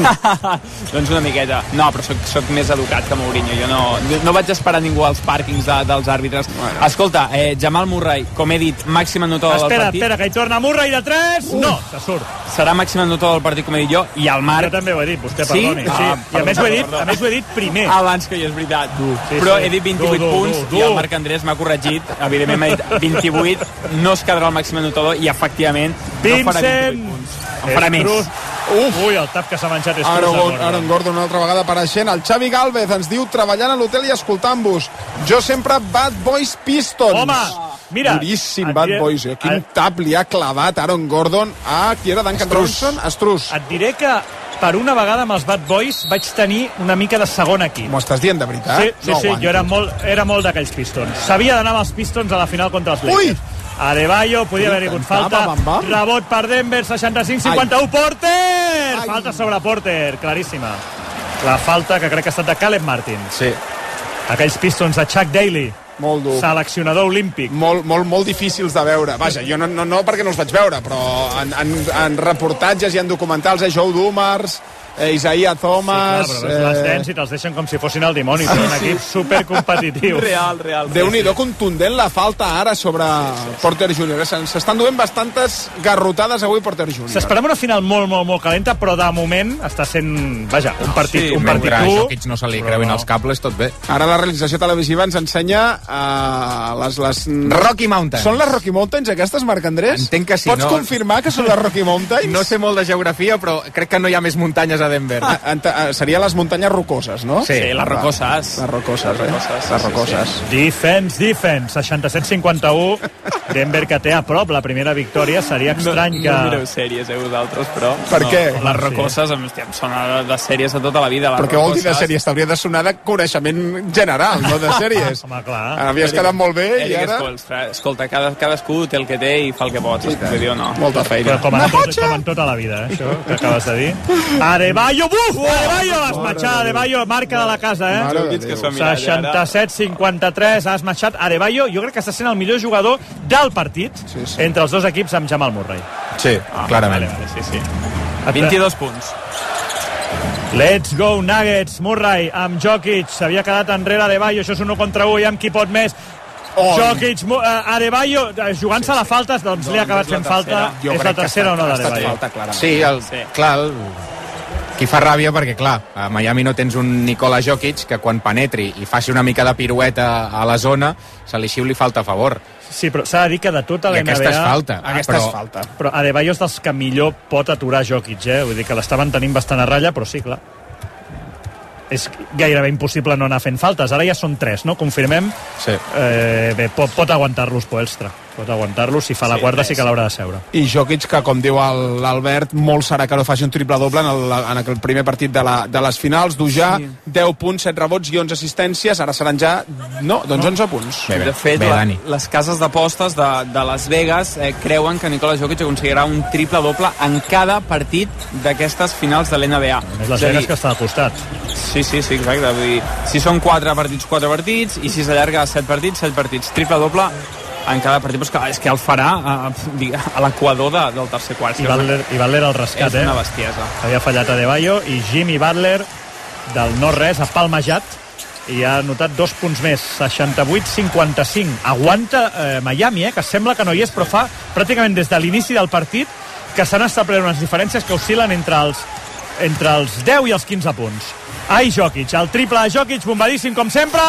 Speaker 4: Sí. Doncs una miqueta. No, però soc, soc més educat que Mourinho. Jo no, no vaig esperar ningú als pàrquings de, dels àrbitres. Bueno. Escolta, eh, Jamal Murray, com he dit, màxim anotador del
Speaker 1: Espera,
Speaker 4: partit.
Speaker 1: espera, que hi torna Murray de tres! Uh. No, se surt.
Speaker 4: Serà màxim anotador del partit, com he dit jo, i el Marc...
Speaker 1: Jo també ho he dit, vostè
Speaker 4: Sí?
Speaker 1: perdoni.
Speaker 4: Ah,
Speaker 1: Sí? I a
Speaker 4: perdó,
Speaker 1: més ho he dit,
Speaker 4: perdó.
Speaker 1: a més ho he dit primer.
Speaker 4: Abans que jo, és veritat.
Speaker 1: Sí,
Speaker 4: Però
Speaker 1: sí.
Speaker 4: he dit vint-i-vuit
Speaker 1: Du, du,
Speaker 4: punts
Speaker 1: du, du.
Speaker 4: i el Marc Andrés m'ha corregit. Evidentment m'ha dit vint-i-vuit, no es quedarà el màxim anotador i efectivament no farà vint-i-vuit punts. En farà més.
Speaker 1: Uf. Ui, el tap que s'ha menjat és
Speaker 2: Aaron,
Speaker 1: Gordon.
Speaker 2: Aaron Gordon una altra vegada apareixent. El Xavi Galvez ens diu treballant a l'hotel i escoltant-vos. Jo sempre Bad Boys Pistons.
Speaker 1: Home, mira.
Speaker 2: Duríssim
Speaker 1: et
Speaker 2: Bad
Speaker 1: diré-
Speaker 2: Boys. Eh? Quin
Speaker 1: et-
Speaker 2: tap li ha clavat Aaron Gordon a qui era Duncan
Speaker 1: Strus.
Speaker 2: Robinson? Estrus.
Speaker 1: Et diré que per una vegada amb els Bad Boys vaig tenir una mica de segon equip.
Speaker 2: M'ho estàs dient de veritat?
Speaker 1: Sí, sí,
Speaker 2: No
Speaker 1: sí,
Speaker 2: aguanto.
Speaker 1: jo era molt, era molt d'aquells Pistons. Sabia d'anar amb els Pistons a la final contra els Lakers.
Speaker 2: Ui!
Speaker 1: Adebayo, podia
Speaker 2: Ui,
Speaker 1: haver-hi hagut
Speaker 2: cantava,
Speaker 1: falta.
Speaker 2: bam, bam.
Speaker 1: Rebot per Denver, seixanta-cinc cinquanta-u. Porter!
Speaker 2: Ai.
Speaker 1: Falta sobre Porter, claríssima. La falta que crec que ha estat de Caleb Martin.
Speaker 2: Sí.
Speaker 1: Aquells Pistons de Chuck Daly,
Speaker 2: Molt dur.
Speaker 1: seleccionador olímpic.
Speaker 2: Molt, molt, molt difícils de veure. Vaja, jo no, no, no perquè no els vaig veure, però en, en, en reportatges i en documentals, eh, Joe Dumars, eh, Isaiah Thomas...
Speaker 1: Sí, clar, però les dents i te'ls deixen com si fossin el dimoni, però un equip supercompetitiu.
Speaker 4: Real, real.
Speaker 2: Déu-n'hi-do, contundent la falta ara sobre Porter júnior. S'estan duent bastantes garrotades avui Porter júnior.
Speaker 1: S'esperava una final molt, molt, molt calenta, però de moment està sent, vaja, un partit,
Speaker 4: sí,
Speaker 1: un
Speaker 3: Mentre
Speaker 1: partit
Speaker 3: a
Speaker 1: dur.
Speaker 3: Jokic no se li creuin els cables, tot bé.
Speaker 2: Ara la realització televisiva ens ensenya uh, les, les...
Speaker 3: Rocky Mountains.
Speaker 2: Són les Rocky Mountains aquestes, Marc Andrés?
Speaker 3: Entenc que sí,
Speaker 2: Pots
Speaker 3: no?
Speaker 2: confirmar que són les Rocky Mountains?
Speaker 3: No sé molt de geografia, però crec que no hi ha més muntanyes a Denver.
Speaker 2: Ah, ent- ah, seria les muntanyes rocoses, no?
Speaker 3: Sí,
Speaker 4: Sí, les rocoses.
Speaker 2: Les rocoses, eh?
Speaker 4: rocoses,
Speaker 2: Les
Speaker 4: sí,
Speaker 2: rocoses.
Speaker 1: Defense, defense, seixanta-set cinquanta-u. Denver que té a prop la primera victòria. Seria estrany que...
Speaker 4: No mireu sèries, eh, vosaltres, però...
Speaker 2: Per
Speaker 4: no,
Speaker 2: què?
Speaker 4: Les rocoses, em, hòstia, em sona de, de sèries de tota la vida. Les
Speaker 2: Però què vol dir de
Speaker 4: rocoses.
Speaker 2: sèries? T'hauria de sonar de coneixement general, no de sèries.
Speaker 1: Home, clar.
Speaker 2: Havies quedat molt bé i
Speaker 4: Eric
Speaker 2: ara...
Speaker 4: Scholes, fra- escolta, cada, cadascú té el que té i fa el que pot. Vull dir, no.
Speaker 2: Molta feina.
Speaker 1: Però com en, tot, com en tota la vida, eh, això que acabes de dir. Adebayo, buf! Adebayo! Has matxat, Adebayo, marca de la casa, eh?
Speaker 2: Mare de
Speaker 4: Dits que
Speaker 2: Déu.
Speaker 4: s'ho miralla, ara.
Speaker 1: seixanta-set cinquanta-tres, has matxat Adebayo. Jo crec que està sent el millor jugador del partit
Speaker 2: Sí, sí.
Speaker 1: entre els dos equips amb Jamal Murray.
Speaker 3: Sí, clarament.
Speaker 4: Vale, vale, sí, sí. vint-i-dos punts.
Speaker 1: Let's go, Nuggets. Murray amb Jokic. S'havia quedat enrere Adebayo. Això és un u contra u i amb qui pot més.
Speaker 2: Oh.
Speaker 1: Jokic, Mu- eh, Adebayo, eh, jugant-se a la falta, doncs li ha acabat
Speaker 4: és la
Speaker 1: fent falta.
Speaker 4: tercera.
Speaker 2: Jo
Speaker 1: És
Speaker 2: crec
Speaker 1: la
Speaker 2: que
Speaker 1: tercera
Speaker 2: ha
Speaker 1: o no
Speaker 2: estat- ha estat
Speaker 1: d'Adebayo?
Speaker 2: falta, clarament.
Speaker 3: Sí, el,
Speaker 4: Sí.
Speaker 3: clar, el, Aquí fa ràbia perquè, clar, a Miami no tens un Nikola Jokic que quan penetri i faci una mica de pirueta a la zona, se li xiuli falta a favor.
Speaker 1: Sí, però s'ha de dir que de tota la
Speaker 3: I
Speaker 1: N B A...
Speaker 3: aquesta és falta.
Speaker 1: Aquesta
Speaker 3: però...
Speaker 1: és falta. Però Adebayo és dels que millor pot aturar Jokic, eh? Vull dir que l'estaven tenint bastant a ratlla, però sí, clar. És gairebé impossible no anar fent faltes. Ara ja són tres, no? Confirmem.
Speaker 3: Sí.
Speaker 1: Eh, bé, pot, pot aguantar-los Poelstra. Pot aguantar-los. Si fa la
Speaker 2: Sí,
Speaker 1: quarta
Speaker 2: sí,
Speaker 1: sí que l'haurà de seure.
Speaker 2: I Jokic, que com diu el- l'Albert, molt serà que no faci un triple-doble en, el, en aquell primer partit de, la, de les finals, dur ja
Speaker 4: Sí.
Speaker 2: deu punts, set rebots i onze assistències, ara seran ja, no, doncs onze punts.
Speaker 3: Bé, bé.
Speaker 4: De fet,
Speaker 3: Bé,
Speaker 4: la,
Speaker 3: Dani.
Speaker 4: les cases d'apostes de, de Las Vegas eh, creuen que Nikola Jokic aconseguirà un triple-doble en cada partit d'aquestes finals de l'N B A.
Speaker 1: És Las
Speaker 4: És a
Speaker 1: Vegas
Speaker 4: dir,
Speaker 1: que està al costat.
Speaker 4: Sí, sí, sí, exacte. Vull dir, si són quatre partits, quatre partits, i si s'allarga a set partits, set partits. Triple-doble en cada partit. Però és que, és que el farà a, a l'equador de, del tercer quart.
Speaker 1: I Butler, i Butler al rescat,
Speaker 4: És
Speaker 1: eh?
Speaker 4: una bestiesa.
Speaker 1: Havia fallat Adebayo i Jimmy Butler del no-res, ha palmejat i ha anotat dos punts més, seixanta-vuit cinquanta-cinc. Aguanta eh, Miami, eh, que sembla que no hi és, però fa pràcticament des de l'inici del partit que s'han establert unes diferències que oscil·len entre els, entre els deu i els quinze punts. Ai, Jokic, el triple de Jokic, bombadíssim com sempre,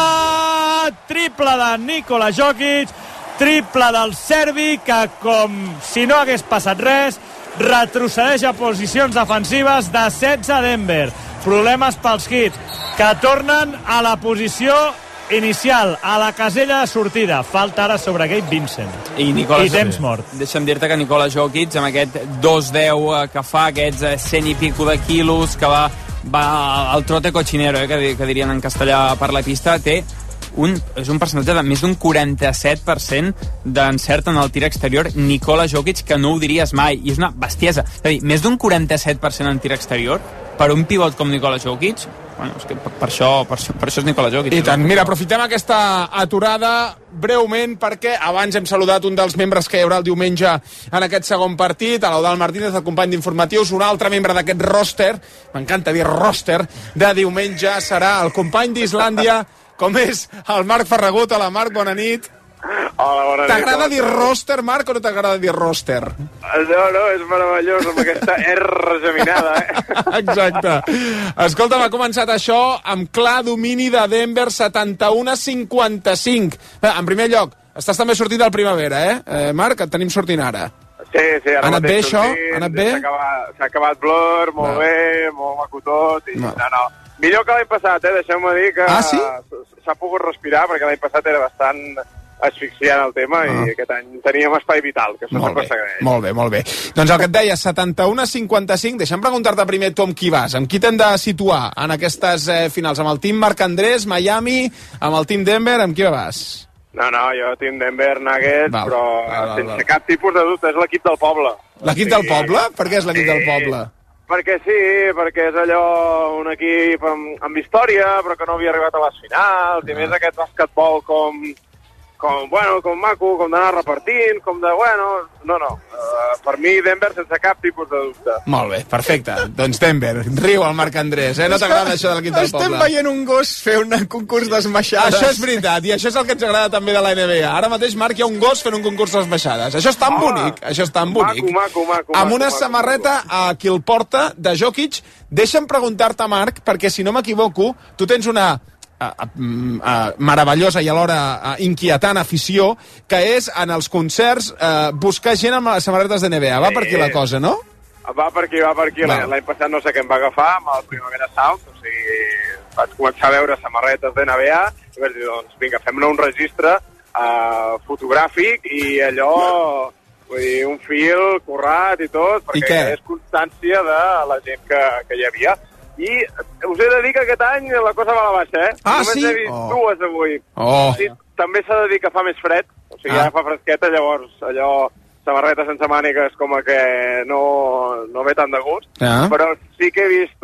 Speaker 1: triple de Nikola Jokic, triple del serbi, que com si no hagués passat res, retrocedeix a posicions defensives de setze a Denver. Problemes pels Heat, que tornen a la posició inicial, a la casella de sortida. Falta ara sobre Gabe Vincent.
Speaker 4: I, Nicola,
Speaker 1: I temps mort.
Speaker 4: Deixa'm dir-te que Nikola Jokic, amb aquest dos deu que fa, aquests eh, cent i pico de quilos, que va, va al trote cochinero, eh, que, di- que dirien en castellà per la pista, té un, és un percentatge de més d'un quaranta-set per cent d'encert en el tir exterior. Nikola Jokic, que no ho diries mai, i és una bestiesa. És a dir, més d'un quaranta-set per cent en tir exterior per un pivot com Nikola Jokic, bueno, és que per, per, això, per, això, per això és Nikola Jokic.
Speaker 2: I tant, mira, aprofitem aquesta aturada breument perquè abans hem saludat un dels membres que hi haurà el diumenge en aquest segon partit, a l'Eudald Martínez, el company d'informatius, un altre membre d'aquest roster, m'encanta dir roster, de diumenge serà el company d'Islàndia, com és el Marc Ferragut. Hola, Marc, bona nit.
Speaker 16: Hola, bona nit.
Speaker 2: T'agrada dir roster, Marc, o no t'agrada dir roster?
Speaker 16: No, no, és meravellós amb aquesta R geminada, eh?
Speaker 2: Exacte. Escolta'm, ha començat això amb clar domini de Denver, setanta-u a cinquanta-cinc. Bé, en primer lloc, estàs també sortint del Primavera, eh? eh Marc, et tenim sortint ara.
Speaker 16: Sí, sí, ara
Speaker 2: Ha anat bé,
Speaker 16: mateix
Speaker 2: això?
Speaker 16: sortint,
Speaker 2: Ha anat bé?
Speaker 16: S'ha acabat, s'ha acabat Blur, molt
Speaker 2: Va.
Speaker 16: bé, molt maco tot. I,
Speaker 2: Va.
Speaker 16: no, no. Millor que l'any passat, eh? Deixeu-me dir que
Speaker 2: Ah, sí?
Speaker 16: s'ha pogut respirar, perquè l'any passat era bastant asfixiant el tema,
Speaker 2: Ah.
Speaker 16: i aquest any teníem espai vital, que això
Speaker 2: Molt
Speaker 16: sempre
Speaker 2: bé,
Speaker 16: s'agraeix.
Speaker 2: molt bé, molt bé. Doncs el que et deia, setanta-u a cinquanta-cinc. Deixa'm preguntar-te primer tu amb qui vas. Amb qui t'hem de situar en aquestes eh, finals? Amb el team Marc Andrés, Miami, amb el team Denver, amb qui vas?
Speaker 16: No, no, jo tinc Denver Nuggets,
Speaker 2: Val,
Speaker 16: però
Speaker 2: val, val,
Speaker 16: sense
Speaker 2: val.
Speaker 16: cap tipus de dubte, és l'equip del poble.
Speaker 2: L'equip del poble? Per què és l'equip del poble?
Speaker 16: Perquè sí, perquè és allò un equip amb, amb història, però que no havia arribat a les finals, i a més aquest basquetbol com, com, bueno, com maco, com d'anar repartint, com de, bueno, no, no. Uh, per mi, Denver sense cap tipus de dubte.
Speaker 2: Molt bé, perfecte. Doncs Denver, riu el Marc Andrés, eh? No t'agrada això de l'equip del poble?
Speaker 3: Estem veient un gos fer un concurs d'esmaixades.
Speaker 2: Això és veritat, i això és el que ens agrada també de la N B A. Ara mateix, Marc, hi ha un gos fent un concurs d'esmaixades. Això és tan bonic, això és tan bonic.
Speaker 16: Maco, maco, maco.
Speaker 2: Amb
Speaker 16: maco,
Speaker 2: una
Speaker 16: maco,
Speaker 2: samarreta a qui el porta de Jokic. Deixa'm preguntar-te, Marc, perquè si no m'equivoco, tu tens una a, a, a, meravellosa i alhora a, inquietant afició, que és en els concerts eh, buscar gent amb les samarretes de N B A. Va per aquí la cosa, no?
Speaker 16: Va per aquí, va per aquí.
Speaker 2: Va.
Speaker 16: L'any passat no sé què em va agafar amb el Primavera Sound, o sigui, vaig començar a veure samarretes de N B A i vaig dir, doncs, vinga, fem-ne un registre uh, fotogràfic i allò, vull dir, un fil currat i tot, perquè
Speaker 2: què?
Speaker 16: és constància de la gent que, que hi havia. I us he de dir que aquest any la cosa va a la baixa, eh?
Speaker 2: Ah,
Speaker 16: Només
Speaker 2: sí?
Speaker 16: he vist
Speaker 2: Oh.
Speaker 16: dues avui.
Speaker 2: Oh.
Speaker 16: Sí, també s'ha de dir que fa més fred, o sigui,
Speaker 2: Ah.
Speaker 16: ara fa fresqueta, llavors allò samarreta sense mànigues com a que no, no ve tant de gust,
Speaker 2: Ah.
Speaker 16: però sí que he vist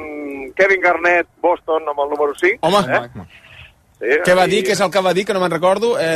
Speaker 16: un Kevin Garnett Boston amb el número cinc.
Speaker 2: Home,
Speaker 16: eh? Sí,
Speaker 2: què va
Speaker 16: i-
Speaker 2: dir? Què és el que va dir? Que no me'n recordo. Eh,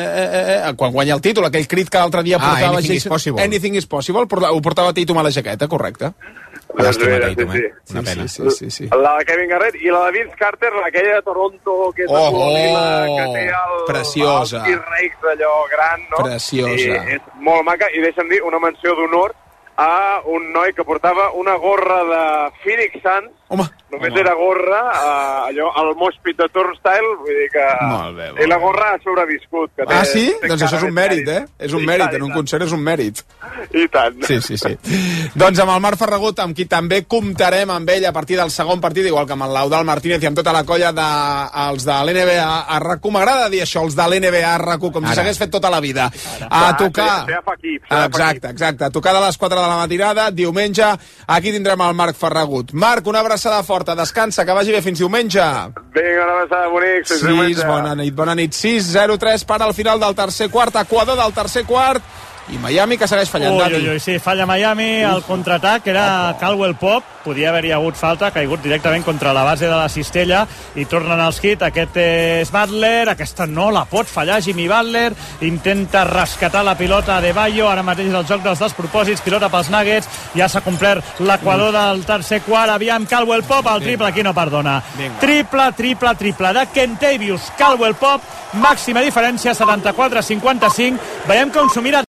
Speaker 2: eh, eh, quan guanya el títol, aquell crit que l'altre dia
Speaker 3: Ah,
Speaker 2: portava...
Speaker 3: Anything is possible.
Speaker 2: Anything is possible. porta- Ho portava Tatum a la jaqueta, correcte.
Speaker 3: Llàstima,
Speaker 16: Doncs bé,
Speaker 3: Tatum,
Speaker 16: sí,
Speaker 3: eh?
Speaker 16: sí.
Speaker 3: Una pena.
Speaker 2: Sí, sí, sí.
Speaker 16: La de Kevin Garnett i la de Vince Carter, aquella de Toronto, que és de
Speaker 2: Oh,
Speaker 16: color lila,
Speaker 2: oh,
Speaker 16: que té el,
Speaker 2: preciosa.
Speaker 16: el T-Rex allò gran, no?
Speaker 2: Preciosa.
Speaker 16: I és molt maca, i deixa'm dir una menció d'honor a un noi que portava una gorra de Phoenix Suns.
Speaker 2: Home.
Speaker 16: Només
Speaker 2: Home.
Speaker 16: era gorra, uh, allò, el moshpit de Turnstile, vull dir que...
Speaker 2: Molt bé, molt
Speaker 16: I la gorra ha sobreviscut. Que té,
Speaker 2: Ah, sí?
Speaker 16: té
Speaker 2: Doncs això és un mèrit, eh? És un
Speaker 16: I
Speaker 2: mèrit,
Speaker 16: tant,
Speaker 2: en un
Speaker 16: i tant.
Speaker 2: concert és un mèrit.
Speaker 16: I tant.
Speaker 2: Sí, sí, sí. Doncs amb el Marc Ferragut, amb qui també comptarem amb ell a partir del segon partit, igual que amb el Laudal Martínez i amb tota la colla de, els de l'N B A a R A C U. M'agrada dir això, els de l'N B A a R A C U, com si s'hagués fet tota la vida. A tocar... Exacte, exacte. A tocar de les quatre de la matinada, diumenge, aquí tindrem el Marc Ferragut. Marc, una abraçada forta, descansa, que vagi bé fins diumenge.
Speaker 16: Vinga, una abraçada, bonic. Fins diumenge.
Speaker 2: sis, bona nit, bona nit. sis zero tres per al final del tercer quart, Equador del tercer quart, i Miami que segueix fallant.
Speaker 1: Ui,
Speaker 2: Dani.
Speaker 1: ui, ui, sí, falla Miami, el contraatac era Caldwell Pop, podia haver-hi hagut falta, ha caigut directament contra la base de la cistella i tornen els hits, aquest és Butler, aquesta no la pot fallar Jimmy Butler, intenta rescatar la pilota de Bayo, ara mateix és el joc dels despropòsits, pilota pels Nuggets, ja s'ha complert l'equador del tercer quart, aviam Caldwell Pop, el triple aquí no perdona, triple, triple, triple de Kentavious Caldwell Pop, màxima diferència, setanta-quatre a cinquanta-cinc, veiem com s'ho mira